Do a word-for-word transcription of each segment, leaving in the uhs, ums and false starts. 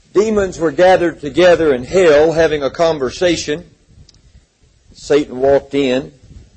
demons were gathered together in hell having a conversation. Satan walked in.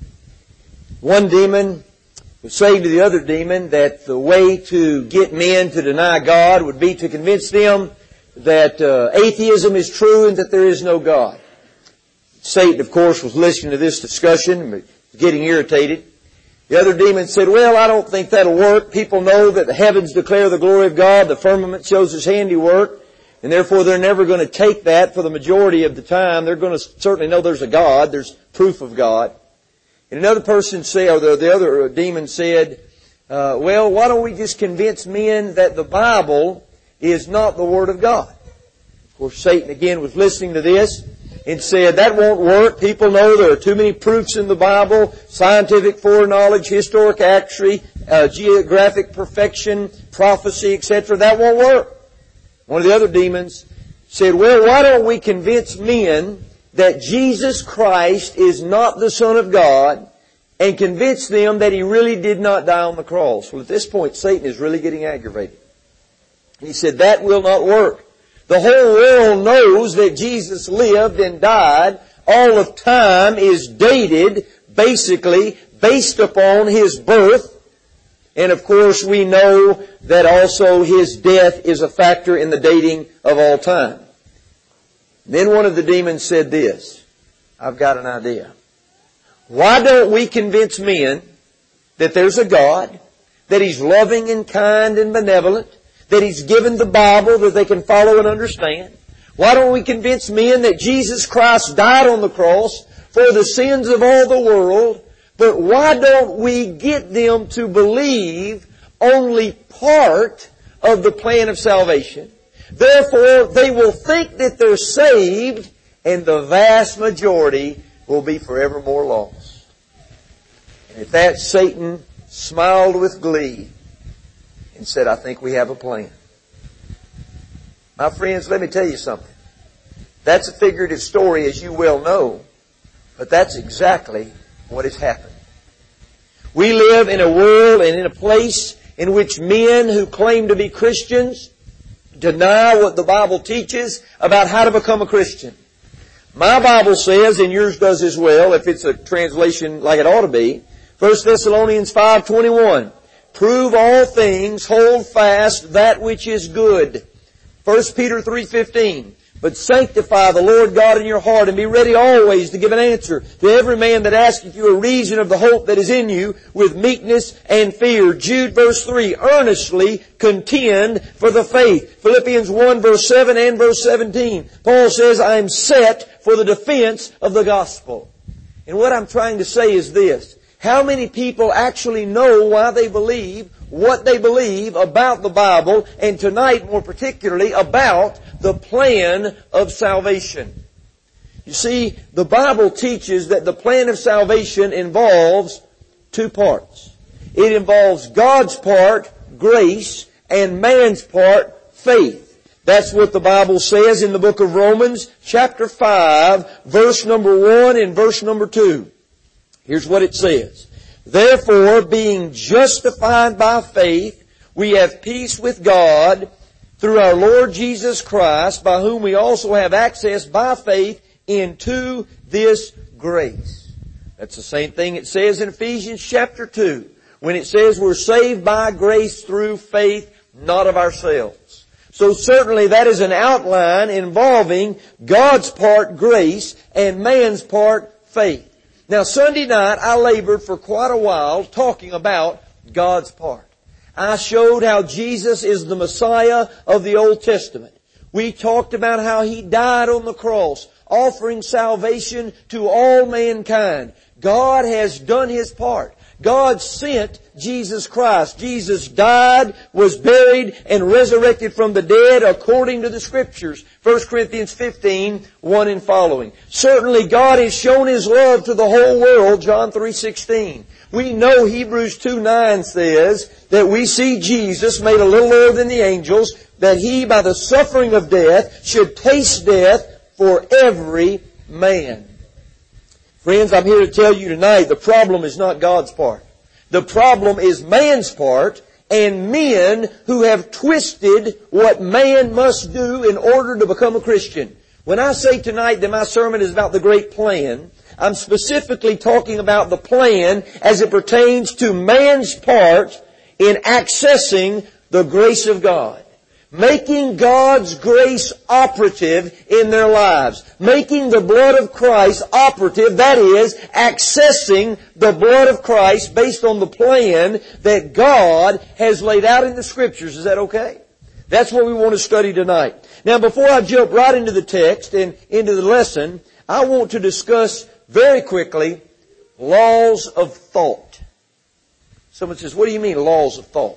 One demon was saying to the other demon that the way to get men to deny God would be to convince them that uh, atheism is true and that there is no God. Satan, of course, was listening to this discussion, getting irritated. The other demon said, well, I don't think that'll work. People know that the heavens declare the glory of God, the firmament shows His handiwork, and therefore they're never going to take that for the majority of the time. They're going to certainly know there's a God, there's proof of God. And another person said, or the, the other demon said, uh, well, why don't we just convince men that the Bible is not the Word of God? Of course, Satan again was listening to this and said, that won't work. People know there are too many proofs in the Bible, scientific foreknowledge, historic accuracy, uh, geographic perfection, prophecy, et cetera. That won't work. One of the other demons said, well, why don't we convince men that Jesus Christ is not the Son of God and convince them that He really did not die on the cross? Well, at this point, Satan is really getting aggravated. He said, that will not work. The whole world knows that Jesus lived and died. All of time is dated, basically, based upon His birth. And of course, we know that also His death is a factor in the dating of all time. Then one of the demons said this, I've got an idea. Why don't we convince men that there's a God, that He's loving and kind and benevolent, that He's given the Bible that they can follow and understand? Why don't we convince men that Jesus Christ died on the cross for the sins of all the world? But why don't we get them to believe only part of the plan of salvation? Therefore, they will think that they're saved, and the vast majority will be forevermore lost. And at that, Satan smiled with glee and said, I think we have a plan. My friends, let me tell you something. That's a figurative story, as you well know, but that's exactly what has happened. We live in a world and in a place in which men who claim to be Christians deny what the Bible teaches about how to become a Christian. My Bible says, and yours does as well, if it's a translation like it ought to be, First Thessalonians five twenty-one, prove all things, hold fast that which is good. First Peter three fifteen, but sanctify the Lord God in your heart, and be ready always to give an answer to every man that asketh you a reason of the hope that is in you, with meekness and fear. Jude verse three, earnestly contend for the faith. Philippians one verse seven and verse seventeen. Paul says, I am set for the defense of the gospel. And what I'm trying to say is this. How many people actually know why they believe what they believe about the Bible, and tonight more particularly about the plan of salvation? You see, the Bible teaches that the plan of salvation involves two parts. It involves God's part, grace, and man's part, faith. That's what the Bible says in the book of Romans, chapter five, verse number one and verse number two. Here's what it says. Therefore, being justified by faith, we have peace with God through our Lord Jesus Christ, by whom we also have access by faith into this grace. That's the same thing it says in Ephesians chapter two, when it says we're saved by grace through faith, not of ourselves. So certainly that is an outline involving God's part, grace, and man's part, faith. Now, Sunday night, I labored for quite a while talking about God's part. I showed how Jesus is the Messiah of the Old Testament. We talked about how He died on the cross, offering salvation to all mankind. God has done His part. God sent Jesus Christ. Jesus died, was buried, and resurrected from the dead according to the Scriptures. First Corinthians fifteen, one and following. Certainly God has shown His love to the whole world, John three sixteen. We know Hebrews two nine says that we see Jesus made a little lower than the angels, that He, by the suffering of death, should taste death for every man. Friends, I'm here to tell you tonight, the problem is not God's part. The problem is man's part, and men who have twisted what man must do in order to become a Christian. When I say tonight that my sermon is about the great plan, I'm specifically talking about the plan as it pertains to man's part in accessing the grace of God. Making God's grace operative in their lives. Making the blood of Christ operative, that is, accessing the blood of Christ based on the plan that God has laid out in the Scriptures. Is that okay? That's what we want to study tonight. Now, before I jump right into the text and into the lesson, I want to discuss very quickly laws of thought. Someone says, what do you mean laws of thought?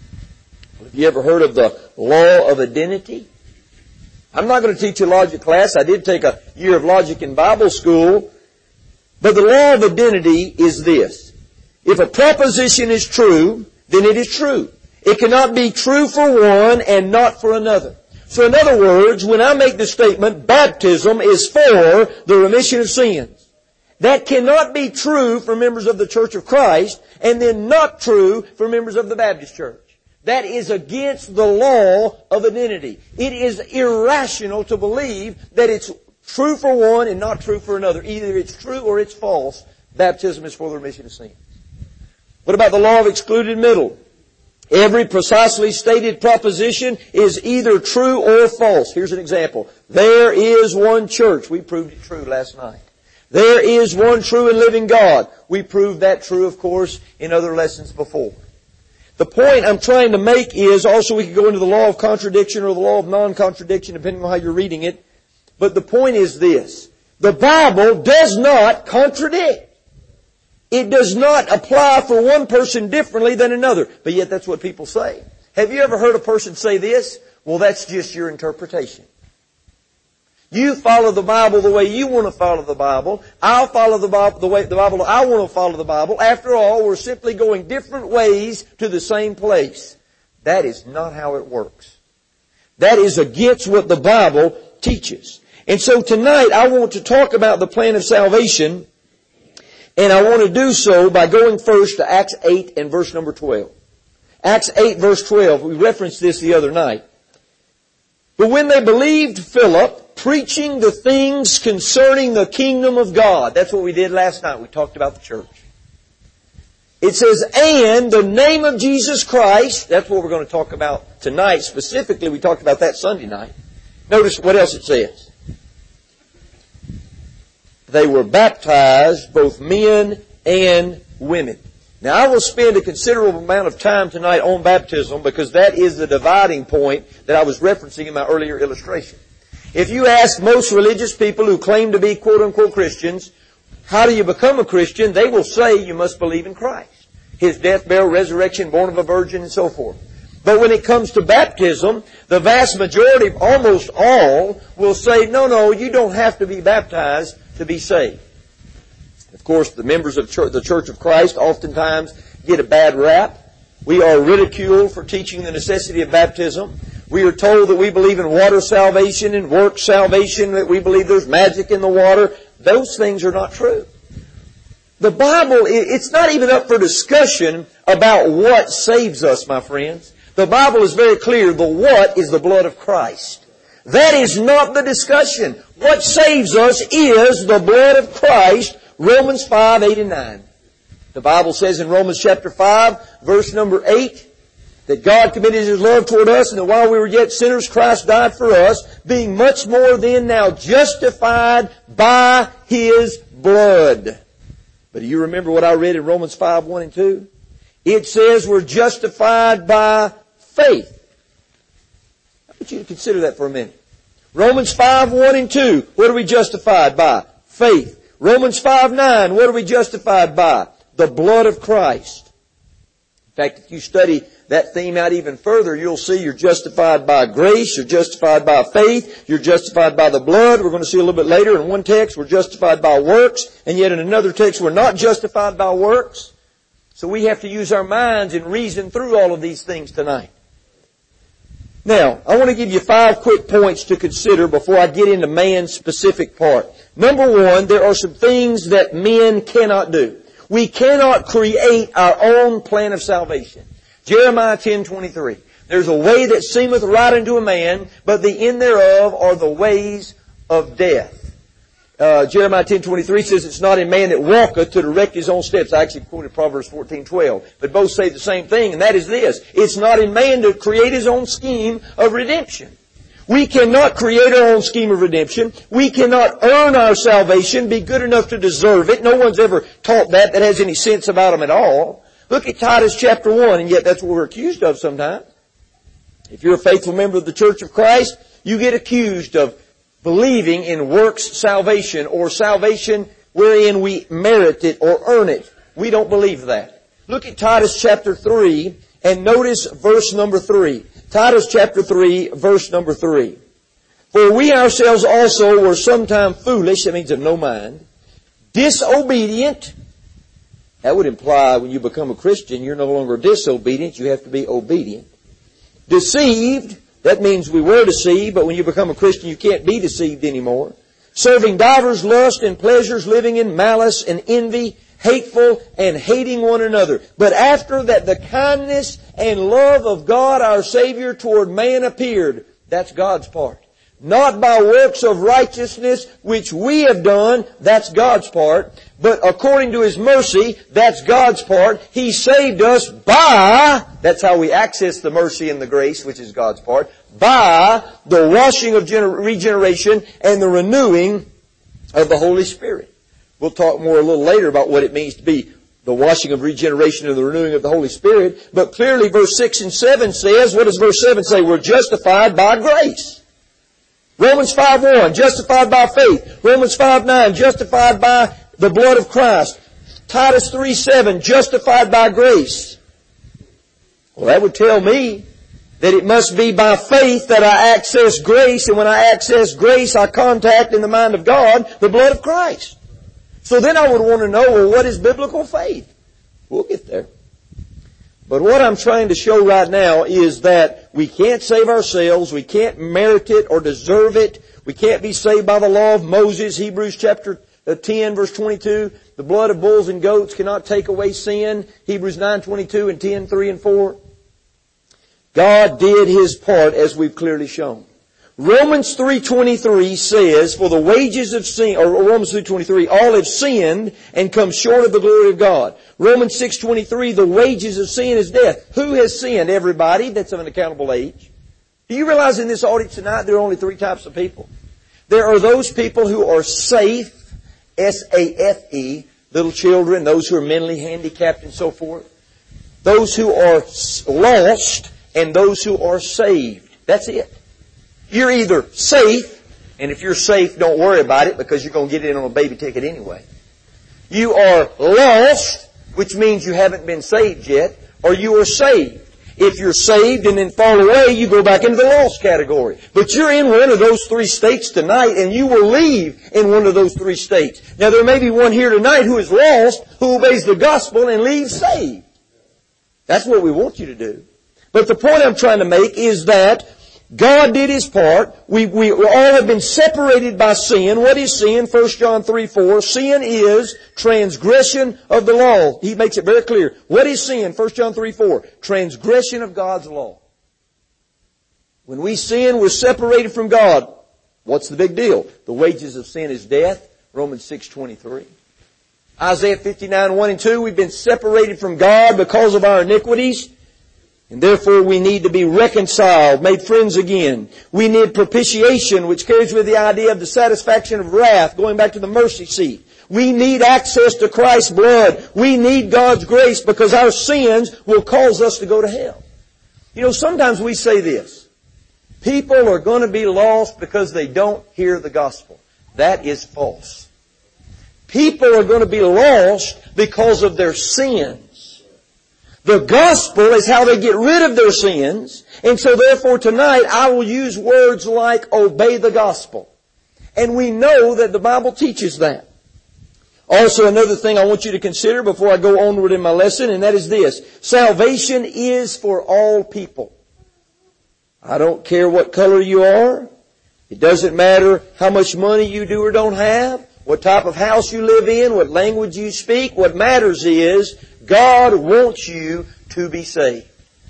Have you ever heard of the law of identity? I'm not going to teach a logic class. I did take a year of logic in Bible school. But the law of identity is this. If a proposition is true, then it is true. It cannot be true for one and not for another. So in other words, when I make the statement, baptism is for the remission of sins, that cannot be true for members of the Church of Christ and then not true for members of the Baptist Church. That is against the law of identity. It is irrational to believe that it's true for one and not true for another. Either it's true or it's false. Baptism is for the remission of sins. What about the law of excluded middle? Every precisely stated proposition is either true or false. Here's an example. There is one church. We proved it true last night. There is one true and living God. We proved that true, of course, in other lessons before. The point I'm trying to make is, also we could go into the law of contradiction or the law of non-contradiction, depending on how you're reading it. But the point is this. The Bible does not contradict. It does not apply for one person differently than another. But yet that's what people say. Have you ever heard a person say this? Well, that's just your interpretation. You follow the Bible the way you want to follow the Bible. I'll follow the Bible the way the Bible I want to follow the Bible. After all, we're simply going different ways to the same place. That is not how it works. That is against what the Bible teaches. And so tonight I want to talk about the plan of salvation, and I want to do so by going first to Acts eight and verse number twelve. Acts eight verse twelve, we referenced this the other night. But when they believed Philip, preaching the things concerning the kingdom of God. That's what we did last night. We talked about the church. It says, and the name of Jesus Christ. That's what we're going to talk about tonight. Specifically, we talked about that Sunday night. Notice what else it says. They were baptized, both men and women. Now, I will spend a considerable amount of time tonight on baptism because that is the dividing point that I was referencing in my earlier illustration. If you ask most religious people who claim to be quote-unquote Christians, how do you become a Christian? They will say you must believe in Christ. His death, burial, resurrection, born of a virgin, and so forth. But when it comes to baptism, the vast majority, almost all, will say, no, no, you don't have to be baptized to be saved. Of course, the members of the Church of Christ oftentimes get a bad rap. We are ridiculed for teaching the necessity of baptism. We are told that we believe in water salvation and work salvation, that we believe there's magic in the water. Those things are not true. The Bible, it's not even up for discussion about what saves us, my friends. The Bible is very clear. The what is the blood of Christ. That is not the discussion. What saves us is the blood of Christ. Romans five, eight, and nine. The Bible says in Romans chapter five, verse number eight, that God committed His love toward us, and that while we were yet sinners, Christ died for us, being much more than now justified by His blood. But do you remember what I read in Romans five, one and two? It says we're justified by faith. I want you to consider that for a minute. Romans five, one and two, what are we justified by? Faith. Romans five, nine, what are we justified by? The blood of Christ. In fact, if you study that theme out even further, you'll see you're justified by grace, you're justified by faith, you're justified by the blood. We're going to see a little bit later in one text we're justified by works, and yet in another text we're not justified by works. So we have to use our minds and reason through all of these things tonight. Now, I want to give you five quick points to consider before I get into man's specific part. Number one, there are some things that men cannot do. We cannot create our own plan of salvation. Jeremiah ten twenty-three. There's a way that seemeth right unto a man, but the end thereof are the ways of death. Uh, Jeremiah ten twenty-three says it's not in man that walketh to direct his own steps. I actually quoted Proverbs fourteen twelve. But both say the same thing, and that is this. It's not in man to create his own scheme of redemption. We cannot create our own scheme of redemption. We cannot earn our salvation, be good enough to deserve it. No one's ever taught that that has any sense about them at all. Look at Titus chapter one, and yet that's what we're accused of sometimes. If you're a faithful member of the Church of Christ, you get accused of believing in works salvation or salvation wherein we merit it or earn it. We don't believe that. Look at Titus chapter three and notice verse number three. Titus chapter three, verse number three. For we ourselves also were sometime foolish, that means of no mind, disobedient. That would imply when you become a Christian, you're no longer disobedient, you have to be obedient. Deceived, that means we were deceived, but when you become a Christian, you can't be deceived anymore. Serving divers lusts and pleasures, living in malice and envy, hateful and hating one another. But after that the kindness and love of God our Savior toward man appeared. That's God's part. Not by works of righteousness which we have done, that's God's part. But according to His mercy, that's God's part. He saved us by, that's how we access the mercy and the grace, which is God's part, by the washing of gener- regeneration and the renewing of the Holy Spirit. We'll talk more a little later about what it means to be the washing of regeneration and the renewing of the Holy Spirit. But clearly verse six and seven says, what does verse seven say? We're justified by grace. Romans five one, justified by faith. Romans five nine, justified by the blood of Christ. Titus three seven, justified by grace. Well, that would tell me that it must be by faith that I access grace, and when I access grace, I contact in the mind of God the blood of Christ. So then I would want to know, well, what is biblical faith? We'll get there. But what I'm trying to show right now is that we can't save ourselves, we can't merit it or deserve it, we can't be saved by the law of Moses, Hebrews chapter ten verse twenty-two, the blood of bulls and goats cannot take away sin, Hebrews nine twenty-two and ten three and four. God did His part as we've clearly shown. Romans three twenty-three says, for the wages of sin, or Romans three twenty-three, all have sinned and come short of the glory of God. Romans six twenty-three, the wages of sin is death. Who has sinned? Everybody that's of an accountable age. Do you realize in this audience tonight there are only three types of people? There are those people who are safe, S A F E, little children, those who are mentally handicapped and so forth. Those who are lost and those who are saved. That's it. You're either safe, and if you're safe, don't worry about it because you're going to get in on a baby ticket anyway. You are lost, which means you haven't been saved yet, or you are saved. If you're saved and then fall away, you go back into the lost category. But you're in one of those three states tonight, and you will leave in one of those three states. Now, there may be one here tonight who is lost, who obeys the gospel and leaves saved. That's what we want you to do. But the point I'm trying to make is that God did His part. We, we all have been separated by sin. What is sin? First John three four. Sin is transgression of the law. He makes it very clear. What is sin? First John three four. Transgression of God's law. When we sin, we're separated from God. What's the big deal? The wages of sin is death. Romans six twenty-three. Isaiah fifty-nine one and two. We've been separated from God because of our iniquities. And therefore we need to be reconciled, made friends again. We need propitiation, which carries with the idea of the satisfaction of wrath, going back to the mercy seat. We need access to Christ's blood. We need God's grace because our sins will cause us to go to hell. You know, sometimes we say this. People are going to be lost because they don't hear the gospel. That is false. People are going to be lost because of their sins. The gospel is how they get rid of their sins. And so therefore tonight I will use words like obey the gospel. And we know that the Bible teaches that. Also another thing I want you to consider before I go onward in my lesson, and that is this. Salvation is for all people. I don't care what color you are. It doesn't matter how much money you do or don't have, what type of house you live in, what language you speak. What matters is God wants you to be saved.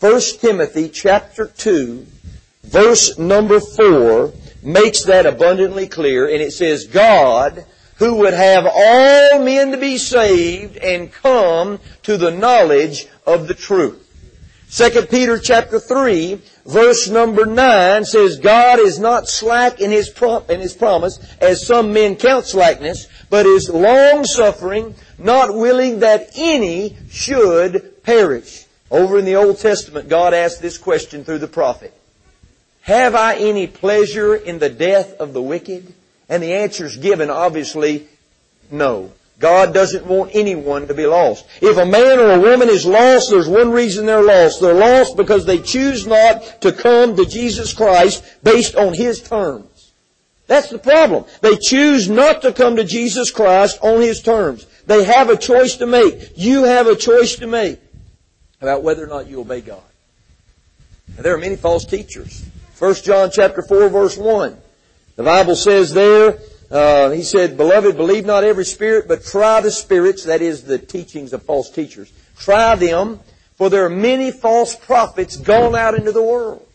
First Timothy chapter two, verse number four, makes that abundantly clear, and it says, God, who would have all men to be saved and come to the knowledge of the truth. Second Peter chapter three, verse number nine says, God is not slack in His, prom- in His promise, as some men count slackness, but is long-suffering, not willing that any should perish. Over in the Old Testament, God asked this question through the prophet. Have I any pleasure in the death of the wicked? And the answer is given, obviously, no. God doesn't want anyone to be lost. If a man or a woman is lost, there's one reason they're lost. They're lost because they choose not to come to Jesus Christ based on His terms. That's the problem. They choose not to come to Jesus Christ on His terms. They have a choice to make. You have a choice to make about whether or not you obey God. Now, there are many false teachers. First John chapter four, verse one. The Bible says there, uh, he said, Beloved, believe not every spirit, but try the spirits, that is the teachings of false teachers. Try them, for there are many false prophets gone out into the world.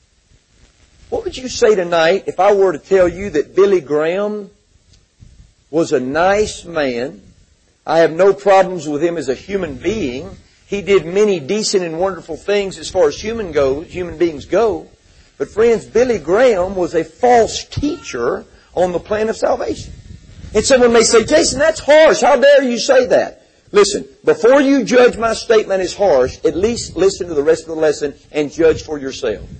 What would you say tonight if I were to tell you that Billy Graham was a nice man? I have no problems with him as a human being. He did many decent and wonderful things as far as human goes, human beings go. But friends, Billy Graham was a false teacher on the plan of salvation. And someone may say, Jason, that's harsh. How dare you say that? Listen, before you judge my statement as harsh, at least listen to the rest of the lesson and judge for yourselves.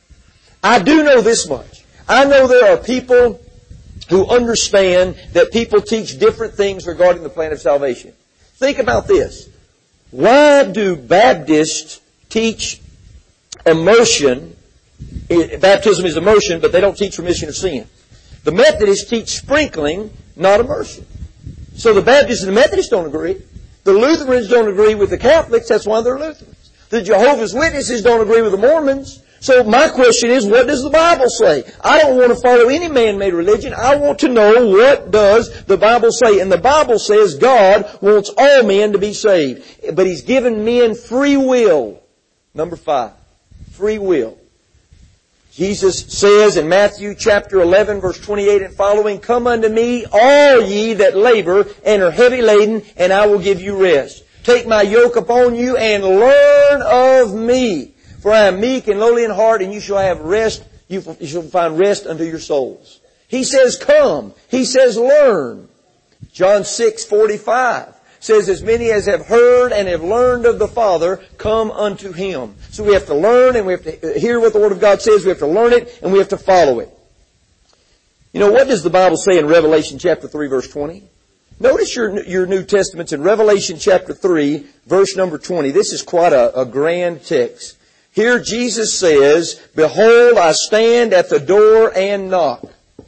I do know this much. I know there are people who understand that people teach different things regarding the plan of salvation. Think about this. Why do Baptists teach immersion? Baptism is immersion, but they don't teach remission of sin. The Methodists teach sprinkling, not immersion. So the Baptists and the Methodists don't agree. The Lutherans don't agree with the Catholics. That's why they're Lutherans. The Jehovah's Witnesses don't agree with the Mormons. So my question is, what does the Bible say? I don't want to follow any man-made religion. I want to know, what does the Bible say? And the Bible says God wants all men to be saved. But He's given men free will. Number five, free will. Jesus says in Matthew chapter eleven, verse twenty-eight and following, Come unto me, all ye that labor and are heavy laden, and I will give you rest. Take my yoke upon you and learn of me. For I am meek and lowly in heart, and you shall have rest. You shall find rest unto your souls. He says, come. He says, learn. John six forty-five says, as many as have heard and have learned of the Father, come unto Him. So we have to learn, and we have to hear what the Word of God says. We have to learn it, and we have to follow it. You know, what does the Bible say in Revelation chapter three, verse twenty? Notice your, your New Testaments in Revelation chapter three, verse number twenty. This is quite a, a grand text. Here Jesus says, Behold, I stand at the door and knock.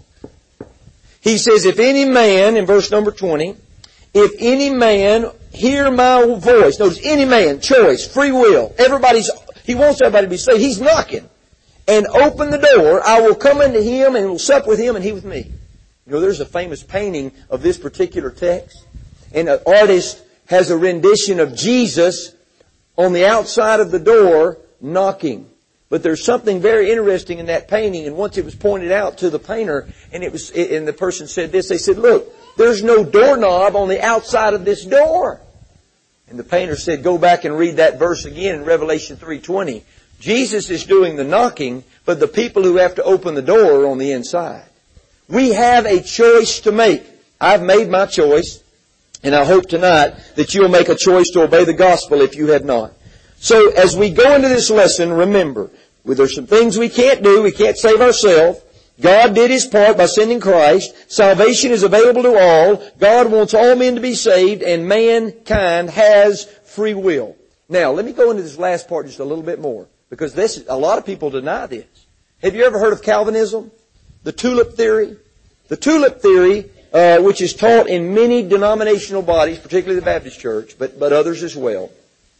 He says, if any man, in verse number twenty, if any man hear my voice, notice any man, choice, free will, everybody's, he wants everybody to be saved, he's knocking, and open the door, I will come into him and will sup with him and he with me. You know, there's a famous painting of this particular text, and an artist has a rendition of Jesus on the outside of the door knocking. But there's something very interesting in that painting, and once it was pointed out to the painter, and it was, and the person said this, they said, look, there's no doorknob on the outside of this door. And the painter said, go back and read that verse again in Revelation three twenty. Jesus is doing the knocking, but the people who have to open the door are on the inside. We have a choice to make. I've made my choice, and I hope tonight that you'll make a choice to obey the gospel if you have not. So as we go into this lesson, remember, there's some things we can't do. We can't save ourselves. God did His part by sending Christ. Salvation is available to all. God wants all men to be saved, and mankind has free will. Now, let me go into this last part just a little bit more, because this, a lot of people deny this. Have you ever heard of Calvinism? The tulip theory? The tulip theory, uh, which is taught in many denominational bodies, particularly the Baptist Church, but, but others as well.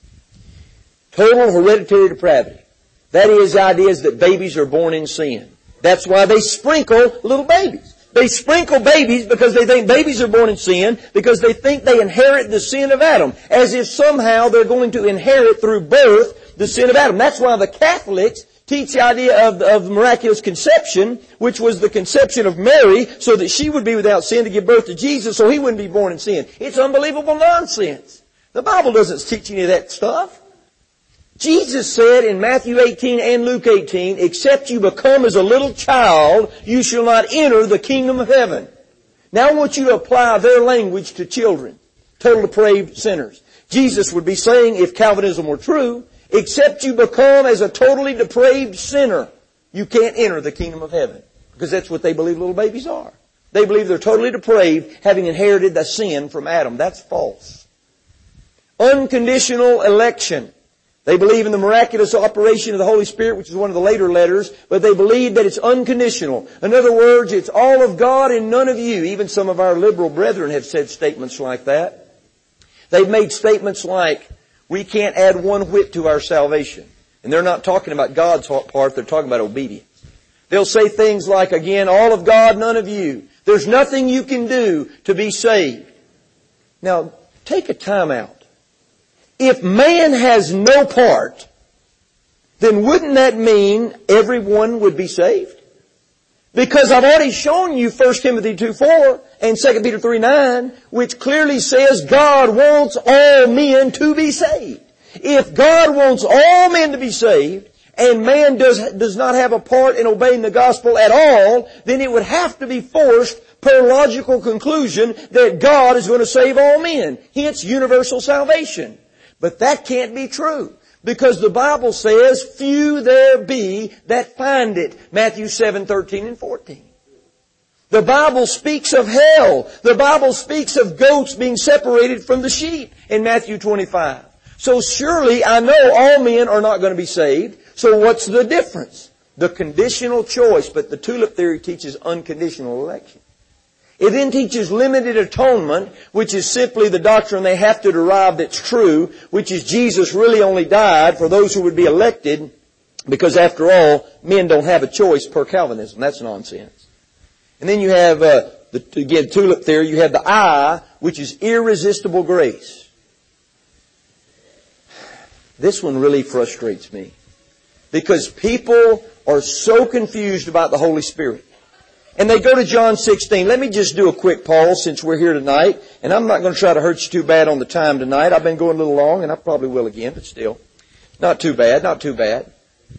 Total hereditary depravity. That is, ideas that babies are born in sin. That's why they sprinkle little babies. They sprinkle babies because they think babies are born in sin, because they think they inherit the sin of Adam, as if somehow they're going to inherit through birth the sin of Adam. That's why the Catholics teach the idea of, of miraculous conception, which was the conception of Mary, so that she would be without sin to give birth to Jesus, so He wouldn't be born in sin. It's unbelievable nonsense. The Bible doesn't teach any of that stuff. Jesus said in Matthew eighteen and Luke eighteen, except you become as a little child, you shall not enter the kingdom of heaven. Now I want you to apply their language to children, total depraved sinners. Jesus would be saying, if Calvinism were true, except you become as a totally depraved sinner, you can't enter the kingdom of heaven. Because that's what they believe little babies are. They believe they're totally depraved, having inherited the sin from Adam. That's false. Unconditional election. They believe in the miraculous operation of the Holy Spirit, which is one of the later letters, but they believe that it's unconditional. In other words, it's all of God and none of you. Even some of our liberal brethren have said statements like that. They've made statements like, we can't add one whit to our salvation. And they're not talking about God's part, they're talking about obedience. They'll say things like, again, all of God, none of you. There's nothing you can do to be saved. Now, take a time out. If man has no part, then wouldn't that mean everyone would be saved? Because I've already shown you First Timothy two four and Second Peter three nine, which clearly says God wants all men to be saved. If God wants all men to be saved, and man does, does not have a part in obeying the gospel at all, then it would have to be forced per logical conclusion that God is going to save all men. Hence universal salvation. But that can't be true. Because the Bible says, few there be that find it. Matthew seven, thirteen and fourteen. The Bible speaks of hell. The Bible speaks of goats being separated from the sheep in Matthew twenty-five. So surely I know all men are not going to be saved. So what's the difference? The conditional choice. But the tulip theory teaches unconditional election. It then teaches limited atonement, which is simply the doctrine they have to derive that's true, which is Jesus really only died for those who would be elected, because after all, men don't have a choice per Calvinism. That's nonsense. And then you have, uh, the, again, tulip theory, you have the I, which is irresistible grace. This one really frustrates me, because people are so confused about the Holy Spirit. And they go to John sixteen. Let me just do a quick pause since we're here tonight. And I'm not going to try to hurt you too bad on the time tonight. I've been going a little long, and I probably will again, but still. Not too bad, not too bad.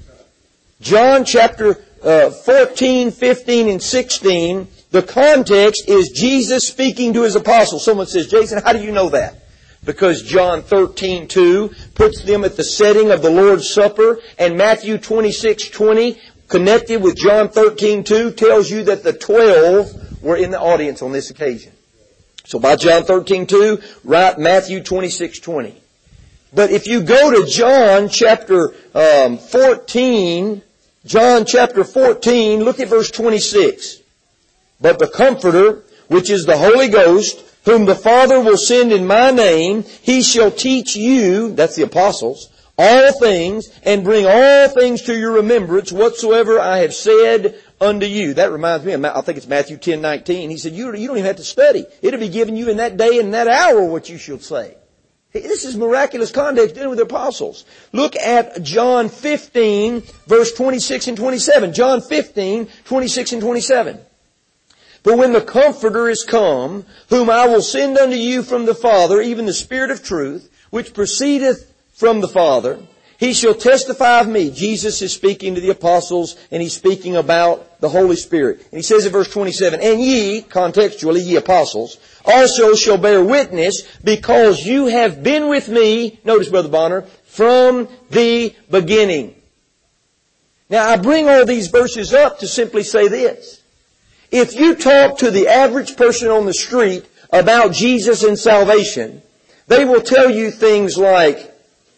John chapter uh, fourteen, fifteen, and sixteen. The context is Jesus speaking to His apostles. Someone says, Jason, how do you know that? Because John thirteen, two puts them at the setting of the Lord's Supper, and Matthew twenty-six, twenty connected with John thirteen, two tells you that the twelve were in the audience on this occasion. So by John thirteen, two, write Matthew twenty-six, twenty. But if you go to John chapter um, fourteen, John chapter fourteen, look at verse twenty-six. But the Comforter, which is the Holy Ghost, whom the Father will send in my name, He shall teach you, that's the apostles, all things, and bring all things to your remembrance whatsoever I have said unto you. That reminds me of, I think it's Matthew ten, nineteen. He said, you, you don't even have to study. It'll be given you in that day and in that hour what you shall say. This is miraculous context dealing with the apostles. Look at John fifteen, verse twenty-six and twenty-seven. John fifteen, twenty-six and twenty-seven. But when the Comforter is come, whom I will send unto you from the Father, even the Spirit of truth, which proceedeth from the Father, He shall testify of me. Jesus is speaking to the apostles, and He's speaking about the Holy Spirit. And He says in verse twenty-seven, and ye, contextually, ye apostles, also shall bear witness, because you have been with me, notice, Brother Bonner, from the beginning. Now, I bring all these verses up to simply say this. If you talk to the average person on the street about Jesus and salvation, they will tell you things like,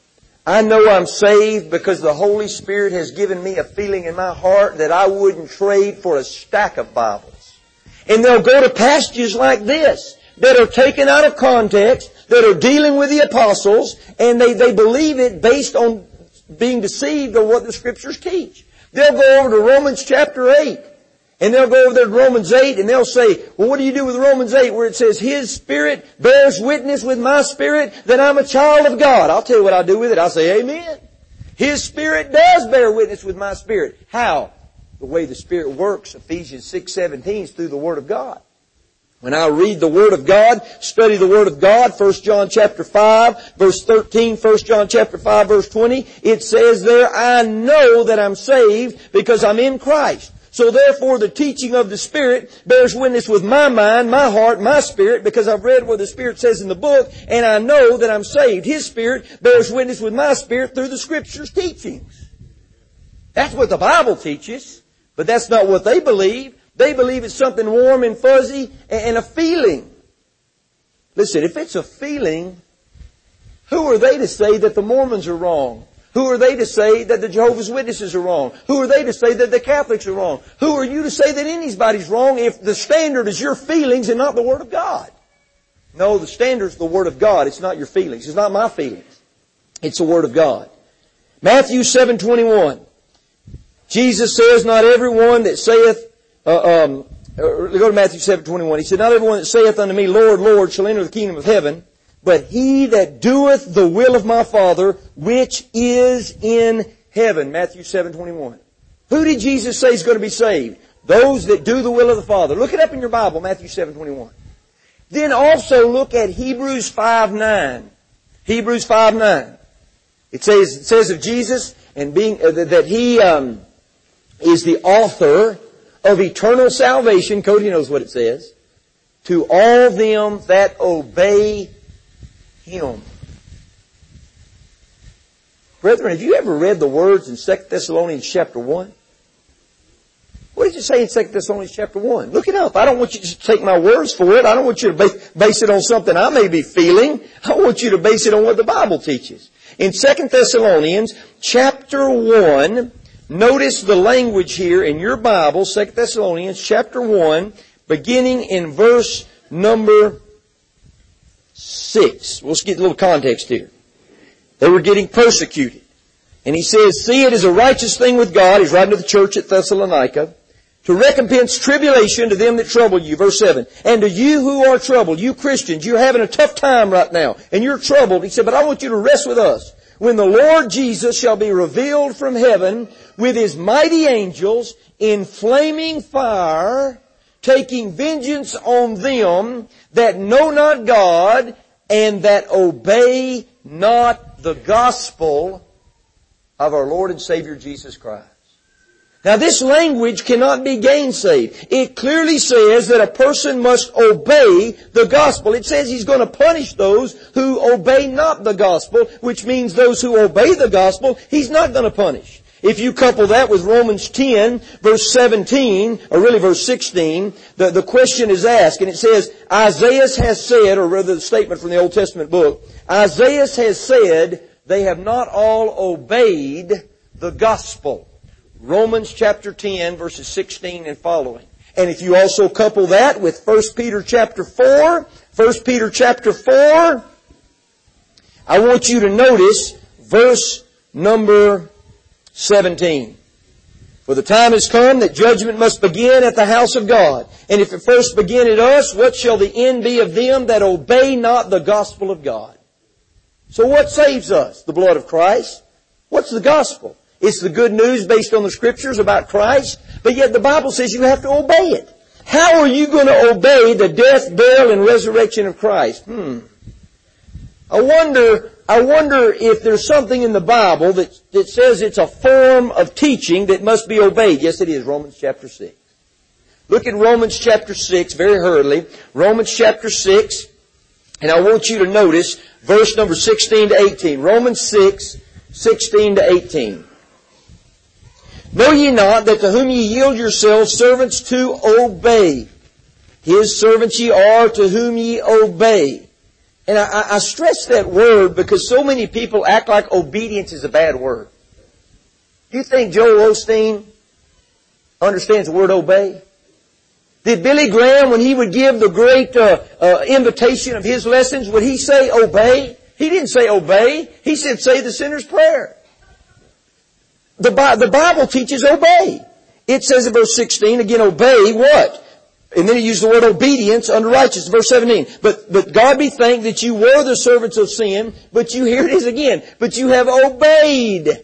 I know I'm saved because the Holy Spirit has given me a feeling in my heart that I wouldn't trade for a stack of Bibles. And they'll go to passages like this that are taken out of context, that are dealing with the apostles, and they, they believe it based on being deceived of what the Scriptures teach. They'll go over to Romans chapter eight. And they'll go over there to Romans eight and they'll say, well, what do you do with Romans eight where it says, His Spirit bears witness with my spirit that I'm a child of God? I'll tell you what I do with it. I'll say, amen. His Spirit does bear witness with my spirit. How? The way the Spirit works, Ephesians six seventeen, is through the Word of God. When I read the Word of God, study the Word of God, First John chapter five, verse thirteen, First John chapter five, verse twenty, it says there, I know that I'm saved because I'm in Christ. So therefore the teaching of the Spirit bears witness with my mind, my heart, my spirit, because I've read what the Spirit says in the book, and I know that I'm saved. His Spirit bears witness with my spirit through the Scripture's teachings. That's what the Bible teaches, but that's not what they believe. They believe it's something warm and fuzzy and a feeling. Listen, if it's a feeling, who are they to say that the Mormons are wrong? Who are they to say that the Jehovah's Witnesses are wrong? Who are they to say that the Catholics are wrong? Who are you to say that anybody's wrong if the standard is your feelings and not the Word of God? No, the standard is the Word of God. It's not your feelings. It's not my feelings. It's the Word of God. Matthew seven twenty-one. Jesus says, not everyone that saith, uh, um, go to Matthew seven twenty-one. He said, not everyone that saith unto me, Lord, Lord, shall enter the kingdom of heaven, but he that doeth the will of my Father, which is in heaven. Matthew seven twenty-one. Who did Jesus say is going to be saved? Those that do the will of the Father. Look it up in your Bible, Matthew seven twenty-one. Then also look at Hebrews five nine. Hebrews five nine. It says, it says of Jesus and being uh, that He um, is the author of eternal salvation. Cody knows what it says. To all them that obey Him. Brethren, have you ever read the words in Second Thessalonians chapter one? What did it say in Second Thessalonians chapter one? Look it up. I don't want you to just take my words for it. I don't want you to base, base it on something I may be feeling. I want you to base it on what the Bible teaches. In Second Thessalonians chapter one, notice the language here in your Bible, Second Thessalonians chapter one, beginning in verse number six. Let's get a little context here. They were getting persecuted. And he says, see, it is a righteous thing with God, he's writing to the church at Thessalonica, to recompense tribulation to them that trouble you. Verse seven. And to you who are troubled, you Christians, you're having a tough time right now, and you're troubled. He said, but I want you to rest with us. When the Lord Jesus shall be revealed from heaven with His mighty angels in flaming fire, taking vengeance on them that know not God and that obey not the gospel of our Lord and Savior Jesus Christ. Now this language cannot be gainsaid. It clearly says that a person must obey the gospel. It says He's going to punish those who obey not the gospel, which means those who obey the gospel, He's not going to punish. If you couple that with Romans ten, verse seventeen, or really verse sixteen, the, the question is asked, and it says, Isaiah has said, or rather the statement from the Old Testament book, Isaiah has said, they have not all obeyed the gospel. Romans chapter ten, verses sixteen and following. And if you also couple that with First Peter chapter four, First Peter chapter four, I want you to notice verse number seventeen. For the time has come that judgment must begin at the house of God. And if it first begin at us, what shall the end be of them that obey not the gospel of God? So what saves us? The blood of Christ. What's the gospel? It's the good news based on the Scriptures about Christ, but yet the Bible says you have to obey it. How are you going to obey the death, burial, and resurrection of Christ? Hmm. I wonder, I wonder if there's something in the Bible that, that says it's a form of teaching that must be obeyed. Yes, it is. Romans chapter six. Look at Romans chapter six very hurriedly. Romans chapter six, and I want you to notice verse number sixteen to eighteen. Romans six, sixteen to eighteen. Know ye not that to whom ye yield yourselves servants to obey, His servants ye are to whom ye obey. And I, I stress that word because so many people act like obedience is a bad word. Do you think Joel Osteen understands the word obey? Did Billy Graham, when he would give the great uh, uh, invitation of his lessons, would he say obey? He didn't say obey. He said say the sinner's prayer. The, Bi- the Bible teaches obey. It says in verse sixteen, again, obey what? And then he used the word obedience unto righteousness. Verse seventeen. But, but God be thanked that you were the servants of sin, but you, here it is again, but you have obeyed